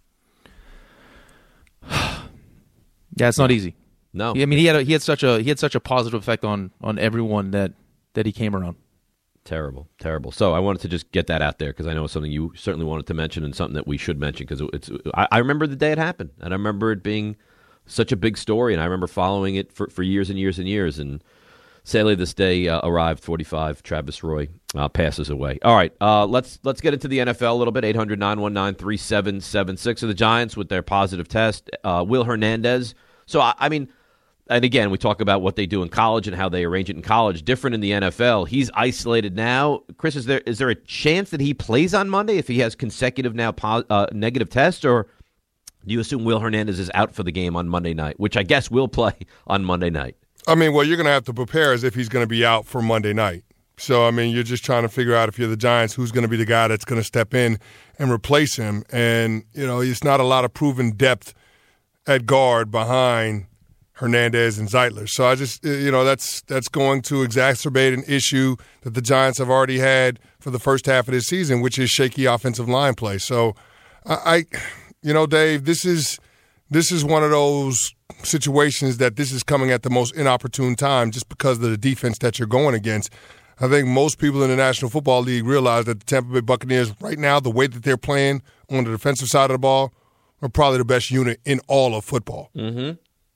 Yeah, it's not easy. No, I mean, he had a, he had such a he had such a positive effect on on everyone that that he came around. terrible, terrible. So I wanted to just get that out there because I know it's something you certainly wanted to mention and something that we should mention because it's. I, I remember the day it happened, and I remember it being such a big story, and I remember following it for, for years and years and years. And sadly, this day uh, arrived. forty-five, Travis Roy uh, passes away. All right, uh, let's let's get into the N F L a little bit. eight hundred, nine one nine, three seven seven six. So the Giants with their positive test. Uh, Will Hernandez. So I, I mean. And again, we talk about what they do in college and how they arrange it in college. Different in the N F L. He's isolated now. Chris, is there is there a chance that he plays on Monday if he has consecutive now po- uh, negative tests, or do you assume Will Hernandez is out for the game on Monday night, which I guess will play on Monday night? I mean, well, you're going to have to prepare as if he's going to be out for Monday night. So, I mean, you're just trying to figure out if you're the Giants, who's going to be the guy that's going to step in and replace him. And, you know, it's not a lot of proven depth at guard behind Hernandez and Zeitler. So I just, you know, that's that's going to exacerbate an issue that the Giants have already had for the first half of this season, which is shaky offensive line play. So I, I you know, Dave, this is this is one of those situations that this is coming at the most inopportune time just because of the defense that you're going against. I think most people in the National Football League realize that the Tampa Bay Buccaneers right now, the way that they're playing on the defensive side of the ball, are probably the best unit in all of football. Mm-hmm.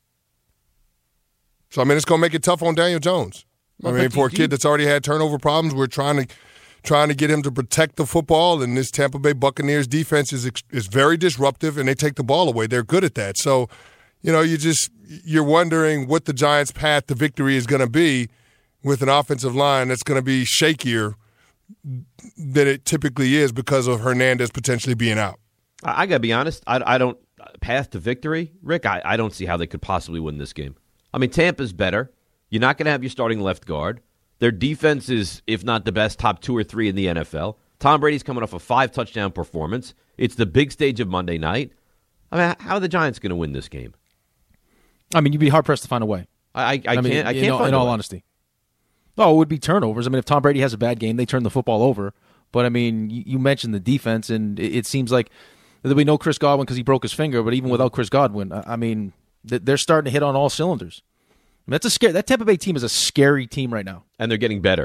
So, I mean, it's going to make it tough on Daniel Jones. I Well, mean, but for a do kid you- that's already had turnover problems, we're trying to trying to get him to protect the football, and this Tampa Bay Buccaneers defense is ex- is very disruptive, and they take the ball away. They're good at that. So, you know, you just you're wondering what the Giants' path to victory is going to be with an offensive line that's going to be shakier than it typically is because of Hernandez potentially being out. I, I got to be honest. I, I don't path to victory, Rick. I, I don't see how they could possibly win this game. I mean, Tampa's better. You're not going to have your starting left guard. Their defense is, if not the best, top two or three in the N F L. Tom Brady's coming off a five-touchdown performance. It's the big stage of Monday night. I mean, how are the Giants going to win this game? I mean, you'd be hard pressed to find a way. I, I, I, I can't. mean, I in can't. all- find in a all way. honesty. Oh, it would be turnovers. I mean, if Tom Brady has a bad game, they turn the football over. But I mean, you, you mentioned the defense, and it, it seems like there'll be no Chris Godwin because he broke his finger. But even without Chris Godwin, I, I mean, th- they're starting to hit on all cylinders. I mean, that's a scary. That Tampa Bay team is a scary team right now. and they're getting better.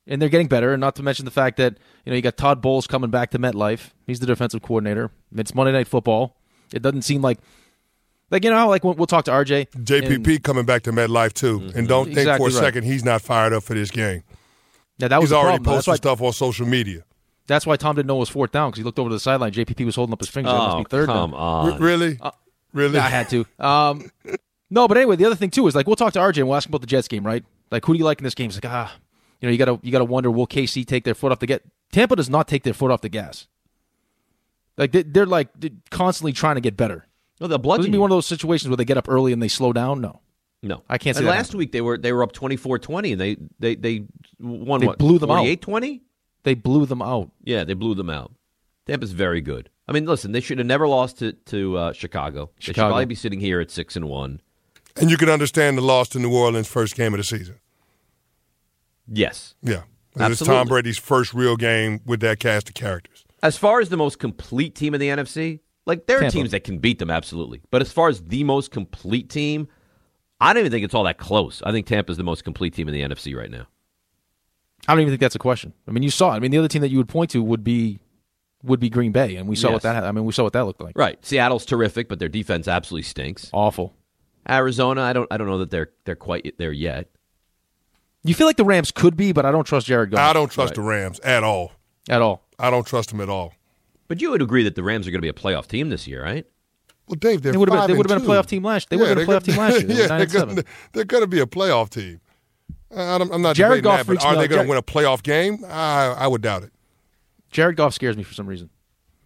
and they're getting better. And not to mention the fact that you know you got Todd Bowles coming back to MetLife. He's the defensive coordinator. It's Monday Night Football. It doesn't seem like like you know how like we'll, we'll talk to R J. J P P and, coming back to MetLife too, mm-hmm. and don't think exactly for a right. second he's not fired up for this game. Yeah, that was he's the already problem. posting That's why, stuff on social media. That's why Tom didn't know it was fourth down because he looked over to the sideline. J P P was holding up his finger. That must Oh, be third come down. on. R- really, Uh, really. Yeah, I had to. Um, no, but anyway, the other thing too is like we'll talk to R J and we'll ask him about the Jets game, right? Like, who do you like in this game? He's like, ah, you know, you gotta you gotta wonder, will K C take their foot off the gas? Tampa does not take their foot off the gas. Like they, they're like they're constantly trying to get better. No, they'll It's bludgeon gonna be you. one of those situations where they get up early and they slow down. No, No, I can't see and that last happening. week they were they were up twenty-four twenty and they they they won They what blew them out. forty-eight twenty? They blew them out. Yeah, they blew them out. Tampa's very good. I mean, listen, they should have never lost to to uh, Chicago. They should Chicago. probably be sitting here at six and one. And you can understand the loss to New Orleans first game of the season. Yes. Yeah, it's Absolutely. Tom Brady's first real game with that cast of characters. As far as the most complete team in the N F C, like there are Tampa. teams that can beat them, absolutely. But as far as the most complete team, I don't even think it's all that close. I think Tampa's the most complete team in the N F C right now. I don't even think that's a question. I mean, you saw it. I mean, the other team that you would point to would be would be Green Bay, and we saw Yes. what that. I mean, we saw what that looked like. Right. Seattle's terrific, but their defense absolutely stinks. Awful. Arizona, I don't I don't know that they're they're quite there yet. You feel like the Rams could be, but I don't trust Jared Goff. I don't trust Right. the Rams at all. at all. I don't trust them at all. But you would agree that the Rams are going to be a playoff team this year, right? Well, Dave, they're They would have been. five They would have and been a two. playoff team last. They would have been a they're playoff team gonna- last year. They were yeah, nine they're and seven. gonna, they're going to be a playoff team. I don't- I'm not Jared debating Goff that, but freaks me are they out. going to Jared- win a playoff game? I, I would doubt it. Jared Goff scares me for some reason.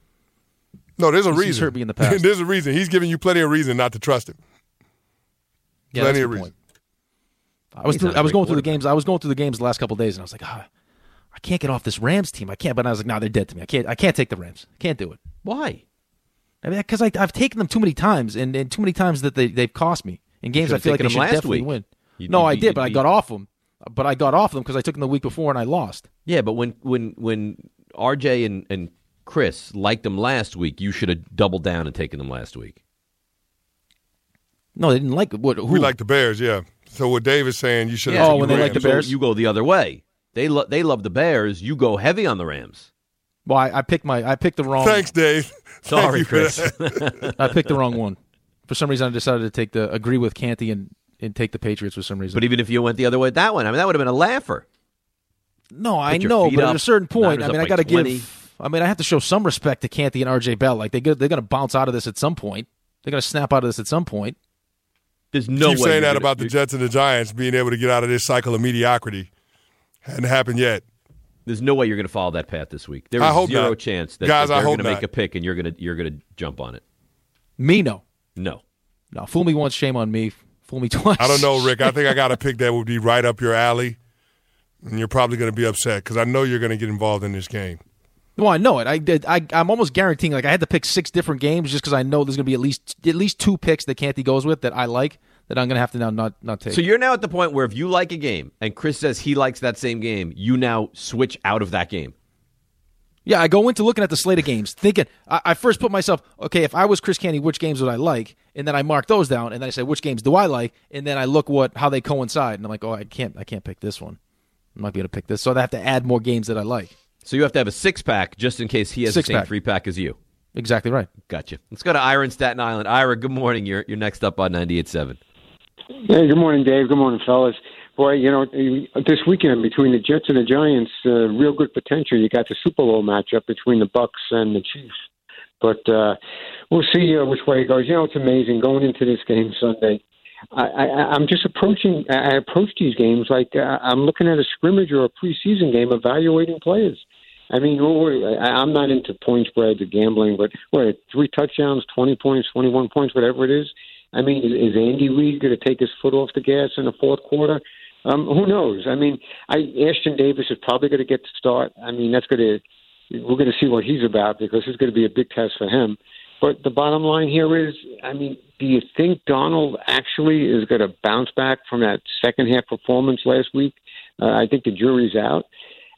No, there's a He's reason. hurt me in the past. There's a reason. He's giving you plenty of reason not to trust him. Yeah, Plenty that's a of good reason. point. I was He's through, not a I was great going through the quarterback. games. I was going through the games the last couple of days, and I was like, ah, I can't get off this Rams team. I can't. But I was like, no, nah, they're dead to me. I can't. I can't take the Rams. I can't do it. Why? I mean, because I've taken them too many times, and, and too many times that they they've cost me in games. I should've feel like taken they them should last definitely week. win. You- no, you- I you- did, but I you- got off them. But I got off them because I took them the week before and I lost. Yeah, but when when when R J and, and Chris liked them last week, you should have doubled down and taken them last week. No, they didn't like it. What? Who? We like the Bears, yeah. So what Dave is saying, you should have Yeah. taken Oh, when the they like Rams. the Bears? You go the other way. They lo- they love the Bears. You go heavy on the Rams. Well, I, I picked my. I picked the wrong. Thanks, Dave. Thank Sorry, you for Chris. that. I picked the wrong one. For some reason, I decided to take the agree with Canty and, and take the Patriots for some reason. But even if you went the other way, that one, I mean, that would have been a laugher. no, I Put your know, feet but up, at a certain point, Niners I up mean, I by got to twenty. give. I mean, I have to show some respect to Canty and R J Bell. Like they go, they're going to bounce out of this at some point. They're going to snap out of this at some point. There's no Keep way saying you're that gonna- about the you're- Jets and the Giants being able to get out of this cycle of mediocrity. Hadn't happened yet. There's no way you're going to follow that path this week. There I is hope zero not. chance that, Guys, that I they're hope going to make not. a pick and you're going to you're going to jump on it. Me, no, No. no. Fool me once, shame on me. Fool me twice. I don't know, Rick. I think I got a pick that would be right up your alley, and you're probably going to be upset because I know you're going to get involved in this game. No, I know it. I did. I, I'm almost guaranteeing. Like I had to pick six different games just because I know there's going to be at least at least two picks that Canty goes with that I like that I'm going to have to now not not take. So you're now at the point where if you like a game and Chris says he likes that same game, you now switch out of that game. Yeah, I go into looking at the slate of games, thinking I, I first put myself, okay, if I was Chris Canty, which games would I like? And then I mark those down, and then I say, which games do I like? And then I look what how they coincide, and I'm like, oh, I can't, I can't pick this one. I'm not going to pick this, so I have to add more games that I like. So you have to have a six pack just in case he has the same Six-pack. three pack as you. Exactly right. Gotcha. Let's go to Ira in Staten Island. Ira, good morning. You're you're next up on ninety-eight point seven. Hey, good morning, Dave. Good morning, fellas. Boy, you know, this weekend between the Jets and the Giants, uh, real good potential. You got the Super Bowl matchup between the Bucks and the Chiefs. But uh, we'll see uh, which way it goes. You know, it's amazing going into this game Sunday. I, I, I'm just approaching. I approach these games like uh, I'm looking at a scrimmage or a preseason game, evaluating players. I mean, I'm not into point spreads or gambling, but what, three touchdowns, twenty points, twenty-one points, whatever it is. I mean, is Andy Reid going to take his foot off the gas in the fourth quarter? Um, who knows? I mean, I, Ashton Davis is probably going to get the start. I mean, that's going to we're going to see what he's about because it's going to be a big test for him. But the bottom line here is, I mean, do you think Donald actually is going to bounce back from that second half performance last week? Uh, I think the jury's out.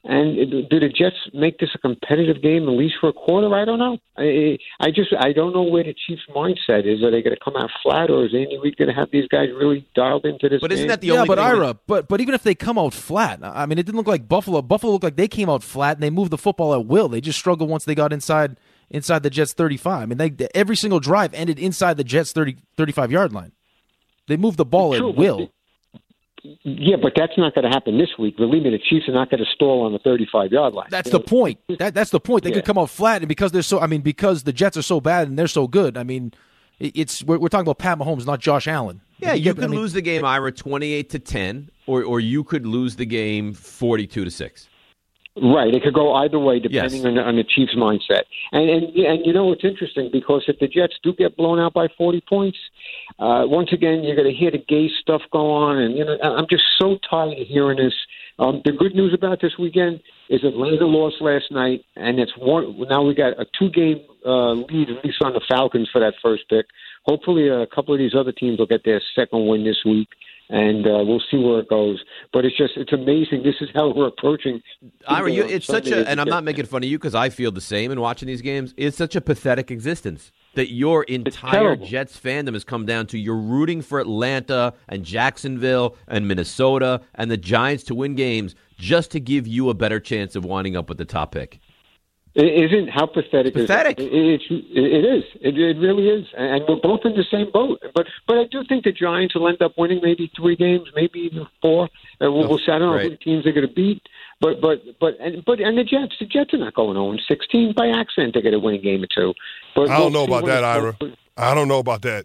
And do the Jets make this a competitive game at least for a quarter? I don't know. I, I just I don't know where the Chiefs' mindset is. Are they going to come out flat, or is Andy Reid going to have these guys really dialed into this? But isn't game? that the yeah, only? but thing Ira, that- but but even if they come out flat, I mean, it didn't look like Buffalo. Buffalo looked like they came out flat and they moved the football at will. They just struggled once they got inside inside the Jets' thirty-five. I mean, they, every single drive ended inside the Jets' thirty, thirty-five yard line. They moved the ball True, at will. Yeah, but that's not going to happen this week. Believe me, the Chiefs are not going to stall on the thirty-five yard line. That's You the know, point. That that's the point. They Yeah. could come out flat, and because they're so, I mean, because the Jets are so bad and they're so good. I mean, it- it's we're, we're talking about Pat Mahomes, not Josh Allen. Yeah, you get- could I mean, lose the game, Ira, twenty-eight to ten, or or you could lose the game forty-two to six. Right, it could go either way depending Yes. on, the, on the Chiefs' mindset. And, and and you know it's interesting because if the Jets do get blown out by forty points, uh, once again you're going to hear the gay stuff go on, and you know I'm just so tired of hearing this. Um, the good news about this weekend is Atlanta lost last night, and it's one. Now we got a two-game uh, lead at least on the Falcons for that first pick. Hopefully, a couple of these other teams will get their second win this week. And uh, we'll see where it goes. But it's just, it's amazing. This is how we're approaching. Ira, you, on it's such Sunday a, and I'm not making fun of you because I feel the same in watching these games. It's such a pathetic existence that your entire terrible. Jets fandom has come down to. You're rooting for Atlanta and Jacksonville and Minnesota and the Giants to win games just to give you a better chance of winding up with the top pick. It isn't how pathetic. It's pathetic. Is it? It, it, it is. It, it really is. And we're both in the same boat. But but I do think the Giants will end up winning maybe three games, maybe even four. Uh, we'll, Oh, we'll see. I don't know great. who the teams are going to beat. But but but and but and the Jets, the Jets are not going oh and sixteen by accident. They're going to win a game or two. But I don't we'll know see about when that, it- Ira. I don't know about that.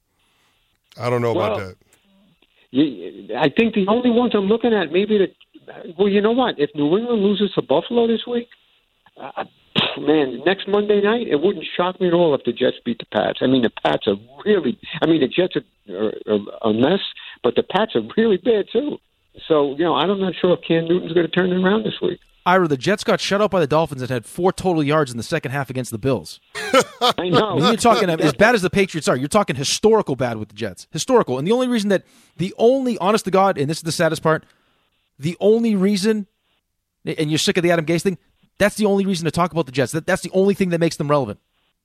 I don't know about Well, that. You, I think the only ones I'm looking at maybe the well, you know what? If New England loses to Buffalo this week, uh, man, next Monday night, it wouldn't shock me at all if the Jets beat the Pats. I mean, the Pats are really. I mean, the Jets are, are, are a mess, but the Pats are really bad too. So you know, I'm not sure if Cam Newton's going to turn it around this week. Ira, the Jets got shut out by the Dolphins and had four total yards in the second half against the Bills. I know. I mean, you're talking as bad as the Patriots are. You're talking historical bad with the Jets. Historical. And the only reason that the only, honest to God, and this is the saddest part, the only reason, and you're sick of the Adam Gase thing, that's the only reason to talk about the Jets. That, that's the only thing that makes them relevant,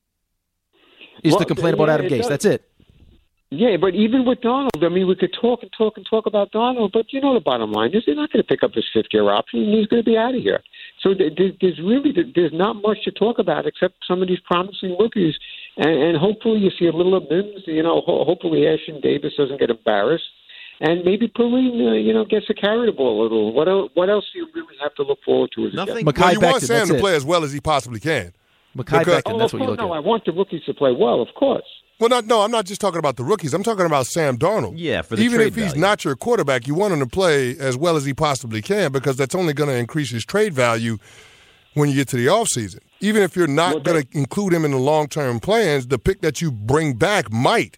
is Well, to complain about yeah, Adam it Gase. does. That's it. Yeah, but even with Donald, I mean, we could talk and talk and talk about Donald, but you know the bottom line is they're not going to pick up his fifth-year option, and he's going to be out of here. So th- th- there's really there's not much to talk about except some of these promising rookies, and, and hopefully you see a little of Mims. You know, ho- hopefully Ashton Davis doesn't get embarrassed, and maybe Perrine, uh, you know, gets to carry the ball a little. What else? What else do you really have to look forward to as a Nothing. Jet? Mekhi Well, you want Becton, Sam that's to it. play as well as he possibly can. Mekhi Because- Becton, Oh, that's of what you course, look no, I at. want the rookies to play well, of course. Well, not, no, I'm not just talking about the rookies. I'm talking about Sam Darnold. Yeah, for the Even trade if he's value. not your quarterback, you want him to play as well as he possibly can because that's only going to increase his trade value when you get to the offseason. Even if you're not Well, going to include him in the long-term plans, the pick that you bring back might.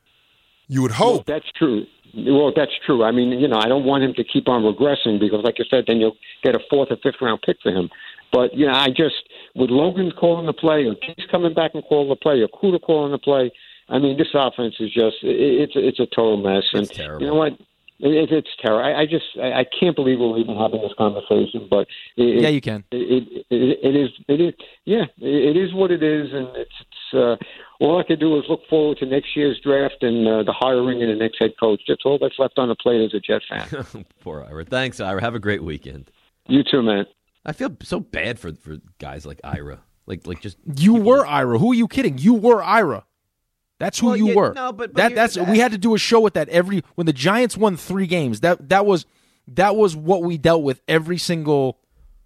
You would Well, hope. that's true. Well, that's true. I mean, you know, I don't want him to keep on regressing because, like you said, then you'll get a fourth or fifth round pick for him. But, you know, I just, with Logan calling the play, or Keith coming back and calling the play, or Kuda calling the play, I mean, this offense is just, it, it's it's a total mess. It's and terrible. You know what? It, it's terrible. I, I just, I, I can't believe we're even having this conversation. But it, Yeah, you can. It, it, it, it is, it is, yeah, it, it is what it is, and it's, it's uh, all I can do is look forward to next year's draft and uh, the hiring of the next head coach. That's all that's left on the plate as a Jet fan. Poor Ira. Thanks, Ira. Have a great weekend. You too, man. I feel so bad for for guys like Ira. Like like just You were Ira. Who are you kidding? You were Ira. That's who Well, you yeah, were. no, but- but that you- that's that- we had to do a show with that every when the Giants won three games. That that was that was what we dealt with every single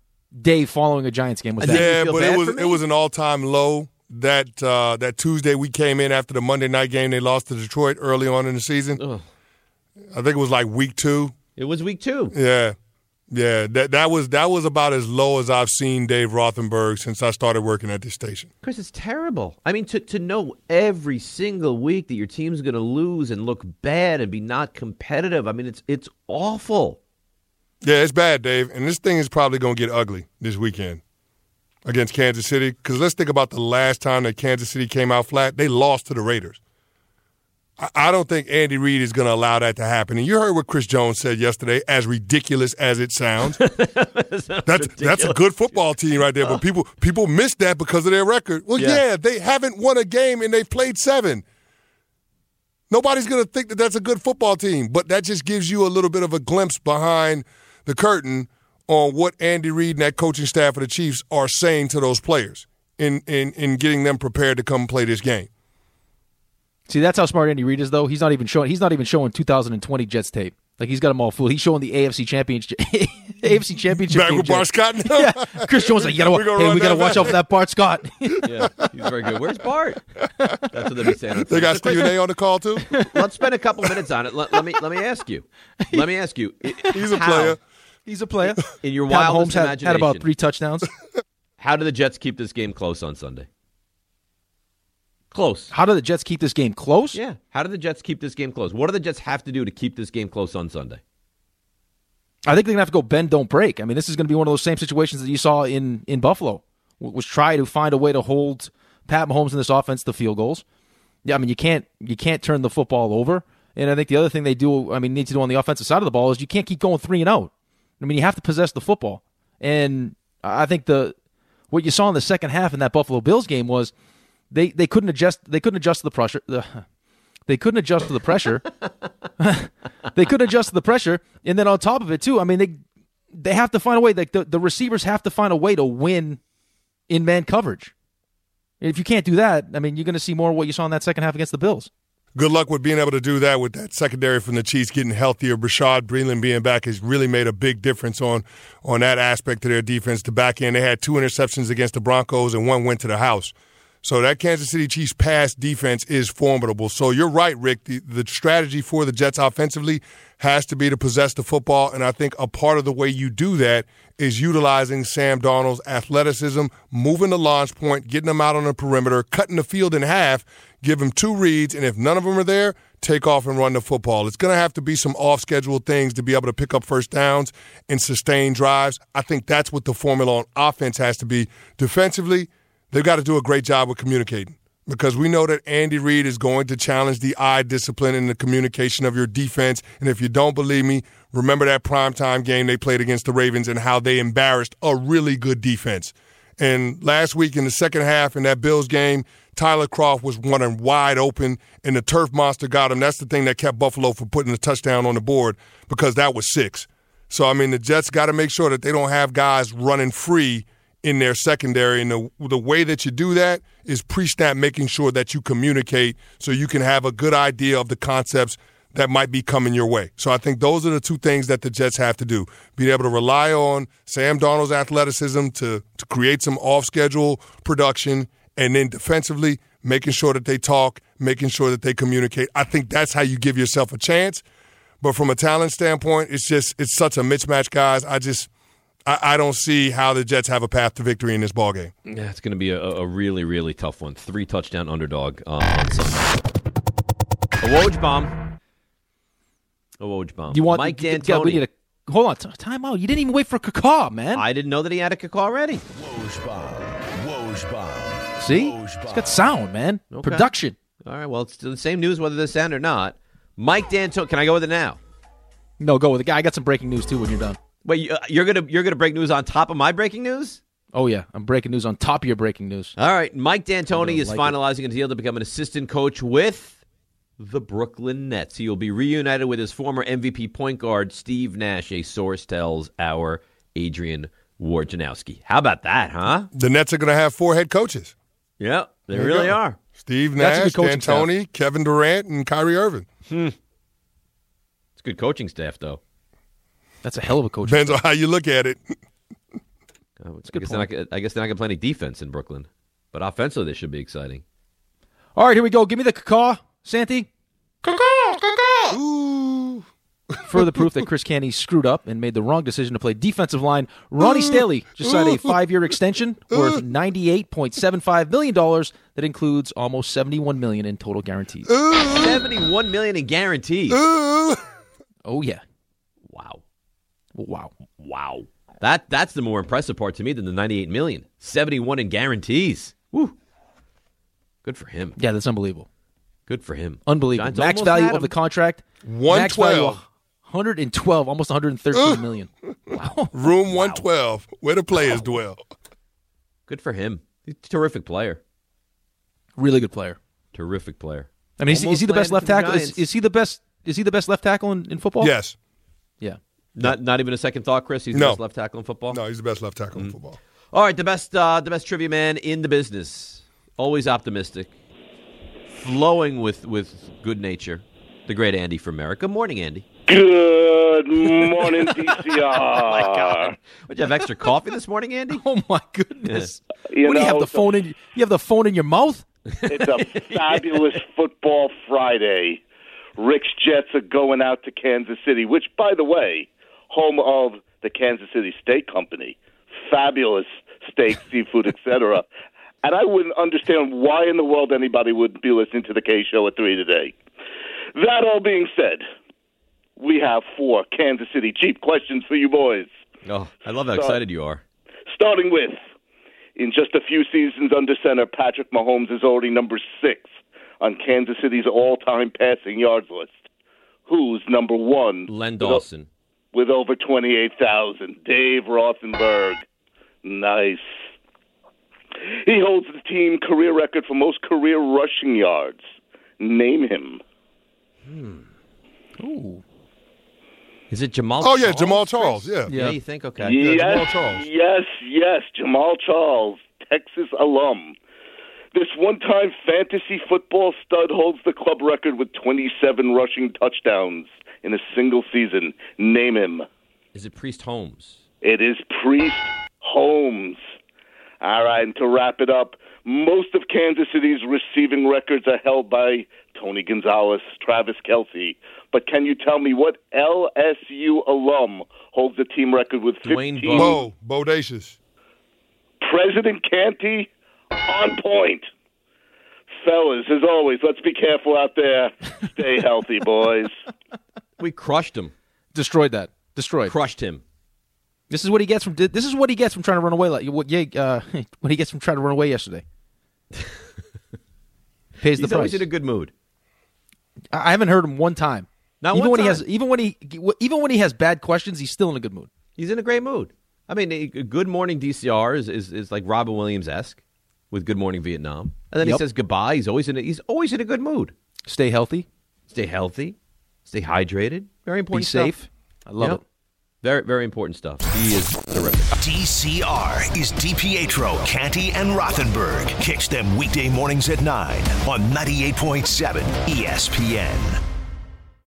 day following a Giants game. Was And that? then- Yeah, you feel but bad it was for me? it was an all-time low. That uh, that Tuesday we came in after the Monday night game. They lost to Detroit early on in the season. Ugh. I think it was like week two. It was week two. Yeah, yeah. That that was that was about as low as I've seen Dave Rothenberg since I started working at this station. Chris, it's terrible. I mean, to to know every single week that your team's going to lose and look bad and be not competitive. I mean, it's it's awful. Yeah, it's bad, Dave. And this thing is probably going to get ugly this weekend against Kansas City. Because let's think about the last time that Kansas City came out flat. They lost to the Raiders. I don't think Andy Reid is going to allow that to happen. And you heard what Chris Jones said yesterday, as ridiculous as it sounds. that's that's, that's a good football team right there. But people people miss that because of their record. Well, yeah, yeah they haven't won a game and they've played seven. Nobody's going to think that that's a good football team. But that just gives you a little bit of a glimpse behind the curtain on what Andy Reid and that coaching staff of the Chiefs are saying to those players in, in, in getting them prepared to come play this game. See, that's how smart Andy Reid is, though. He's not even showing. He's not even showing two thousand twenty Jets tape. Like he's got them all fooled. He's showing the A F C Championship. A F C Championship. Back with Bart Scott. Yeah, Chris Jones like, you gotta, hey, we got to watch out for that Bart Scott. Yeah, he's very good. Where's Bart? That's what they'll be saying. They got Stephen A on the call too. Let's spend a couple minutes on it. Let, let me let me ask you. Let me ask you. He's a how, player. He's a player. In your Pat wildest Mahomes had, imagination, had about three touchdowns. How do the Jets keep this game close on Sunday? Close. How do the Jets keep this game close? Yeah. How do the Jets keep this game close? What do the Jets have to do to keep this game close on Sunday? I think they're going to have to go bend, don't break. I mean, this is going to be one of those same situations that you saw in, in Buffalo, was try to find a way to hold Pat Mahomes in this offense to field goals. Yeah, I mean, you can't you can't turn the football over. And I think the other thing they do, I mean, need to do on the offensive side of the ball is you can't keep going three and out. I mean, you have to possess the football. And I think the what you saw in the second half in that Buffalo Bills game was they, they couldn't adjust they couldn't adjust to the pressure. The, They couldn't adjust to the pressure. They couldn't adjust to the pressure. And then on top of it, too, I mean, they they have to find a way. Like the, the receivers have to find a way to win in man coverage. If you can't do that, I mean, you're going to see more of what you saw in that second half against the Bills. Good luck with being able to do that with that secondary from the Chiefs getting healthier. Rashad Breeland being back has really made a big difference on, on that aspect of their defense. The back end, they had two interceptions against the Broncos and one went to the house. So that Kansas City Chiefs pass defense is formidable. So you're right, Rick. The, the strategy for the Jets offensively has to be to possess the football, and I think a part of the way you do that is utilizing Sam Darnold's athleticism, moving the launch point, getting them out on the perimeter, cutting the field in half, give them two reads, and if none of them are there, take off and run the football. It's going to have to be some off-schedule things to be able to pick up first downs and sustain drives. I think that's what the formula on offense has to be. Defensively, they've got to do a great job with communicating because we know that Andy Reid is going to challenge the eye discipline and the communication of your defense. And if you don't believe me, remember that primetime game they played against the Ravens and how they embarrassed a really good defense. And last week in the second half in that Bills game, Tyler Kroft was running wide open, and the turf monster got him. That's the thing that kept Buffalo from putting the touchdown on the board because that was six. So, I mean, the Jets got to make sure that they don't have guys running free in their secondary, and the the way that you do that is pre-snap making sure that you communicate so you can have a good idea of the concepts that might be coming your way. So I think those are the two things that the Jets have to do. Being able to rely on Sam Darnold's athleticism to, to create some off-schedule production, and then defensively making sure that they talk, making sure that they communicate. I think that's how you give yourself a chance. But from a talent standpoint, it's just it's such a mismatch, guys. I just – I don't see how the Jets have a path to victory in this ballgame. Yeah, it's going to be a, a really, really tough one. Three touchdown underdog uh, on Sunday. A Woj bomb. A Woj bomb. You want Mike D'Antoni? D'Antoni. We need a, hold on, t- time out. You didn't even wait for Kaká, man. I didn't know that he had a Kaká already. Woj bomb. Woj bomb. See, Woj it's bomb. got sound, man. Okay. Production. All right. Well, it's the same news whether this end or not. Mike D'Antoni. Can I go with it now? No, go with the guy. I got some breaking news too. When you're done. Wait, you- uh, you're gonna you're gonna break news on top of my breaking news? Oh yeah, I'm breaking news on top of your breaking news. All right, Mike D'Antoni is like finalizing a deal to become an assistant coach with the Brooklyn Nets. He will be reunited with his former M V P point guard Steve Nash. A source tells our Adrian Wojnarowski. How about that, huh? The Nets are going to have four head coaches. Yeah, they There you really go. are. Steve That's a Nash, good coaching D'Antoni, Kevin Durant, and Kyrie Irving. Hmm. It's a good coaching staff, though. That's a hell of a coach. Depends on how you look at it. Oh, I, good guess they're not, I guess they're not going to play any defense in Brooklyn. But offensively, this should be exciting. All right, here we go. Give me the Kaká, Santi. Ooh. Further proof that Chris Canty screwed up and made the wrong decision to play defensive line. Ronnie Staley just signed a five-year extension worth ninety-eight point seven five million dollars that includes almost seventy-one million dollars in total guarantees. seventy-one million dollars in guarantees. Ooh. Oh, yeah. Wow. Wow. Wow. That That's the more impressive part to me than the ninety-eight million dollars. seventy-one in guarantees. Woo. Good for him. Yeah, that's unbelievable. Good for him. Unbelievable. Giants Max almost value had of him. the contract. one Max value twelve. one hundred twelve, almost one hundred thirteen million. Wow. Room one twelve, where the players dwell. Good for him. He's a terrific player. Really good player. Terrific player. I mean, is, Almost is he the best landed left for the tackle? Is, Giants. is he the best? Is he the best left tackle in, in football? Yes. Yeah. Not not even a second thought, Chris. He's the No. best left tackle in football. No, he's the best left tackle Mm. in football. All right, the best uh, the best trivia man in the business. Always optimistic, flowing with with good nature. The great Andy from America. Good morning, Andy. Good morning, D C R. Oh my God! Would you have extra coffee this morning, Andy? Oh my goodness! You what do you have know, the phone in? You have the phone in your mouth? It's a fabulous football Friday. Rick's Jets are going out to Kansas City, which, by the way, home of the Kansas City Steak Company. Fabulous steak, seafood, et cetera. And I wouldn't understand why in the world anybody would be listening to the K Show at three today. That all being said, we have four Kansas City cheap questions for you boys. Oh, I love how So- excited you are. Starting with, in just a few seasons under center, Patrick Mahomes is already number six on Kansas City's all-time passing yards list. Who's number one? Len with o- Dawson. With over twenty-eight thousand. Dave Rothenberg. Nice. He holds the team career record for most career rushing yards. Name him. Ooh. Is it Jamal? Oh, yeah, Charles, Jamal Chris? Charles, yeah. Yeah, you think? Okay. Yeah, yes, Jamal Charles. yes, yes, Jamal Charles, Texas alum. This one-time fantasy football stud holds the club record with twenty-seven rushing touchdowns in a single season. Name him. Is it Priest Holmes? It is Priest Holmes. All right, and to wrap it up, most of Kansas City's receiving records are held by Tony Gonzalez, Travis Kelce. But can you tell me what L S U alum holds the team record with Dwayne fifteen? Bo, Bodacious. President Canty, on point. Fellas, as always, let's be careful out there. Stay healthy, boys. We crushed him. Destroyed that. Destroyed. Crushed him. This is what he gets from. This is what he gets from trying to run away. Like what? Yeah, uh, what he gets from trying to run away yesterday. Pays the He's always price. in a good mood. I I haven't heard him one time. Not even one when he time. has, even when he, even when he has bad questions, he's still in a good mood. He's in a great mood. I mean, a Good Morning D C R is, is, is like Robin Williams-esque with Good Morning Vietnam. And then Yep. he says goodbye. He's always in a, he's always in a good mood. Stay healthy. Stay healthy. Stay hydrated. Very Be important stuff. safe. I love Yep. it. Very, very important stuff. He is terrific. D C R is DiPietro, Canty, and Rothenberg. Catch them weekday mornings at nine on ninety-eight point seven E S P N.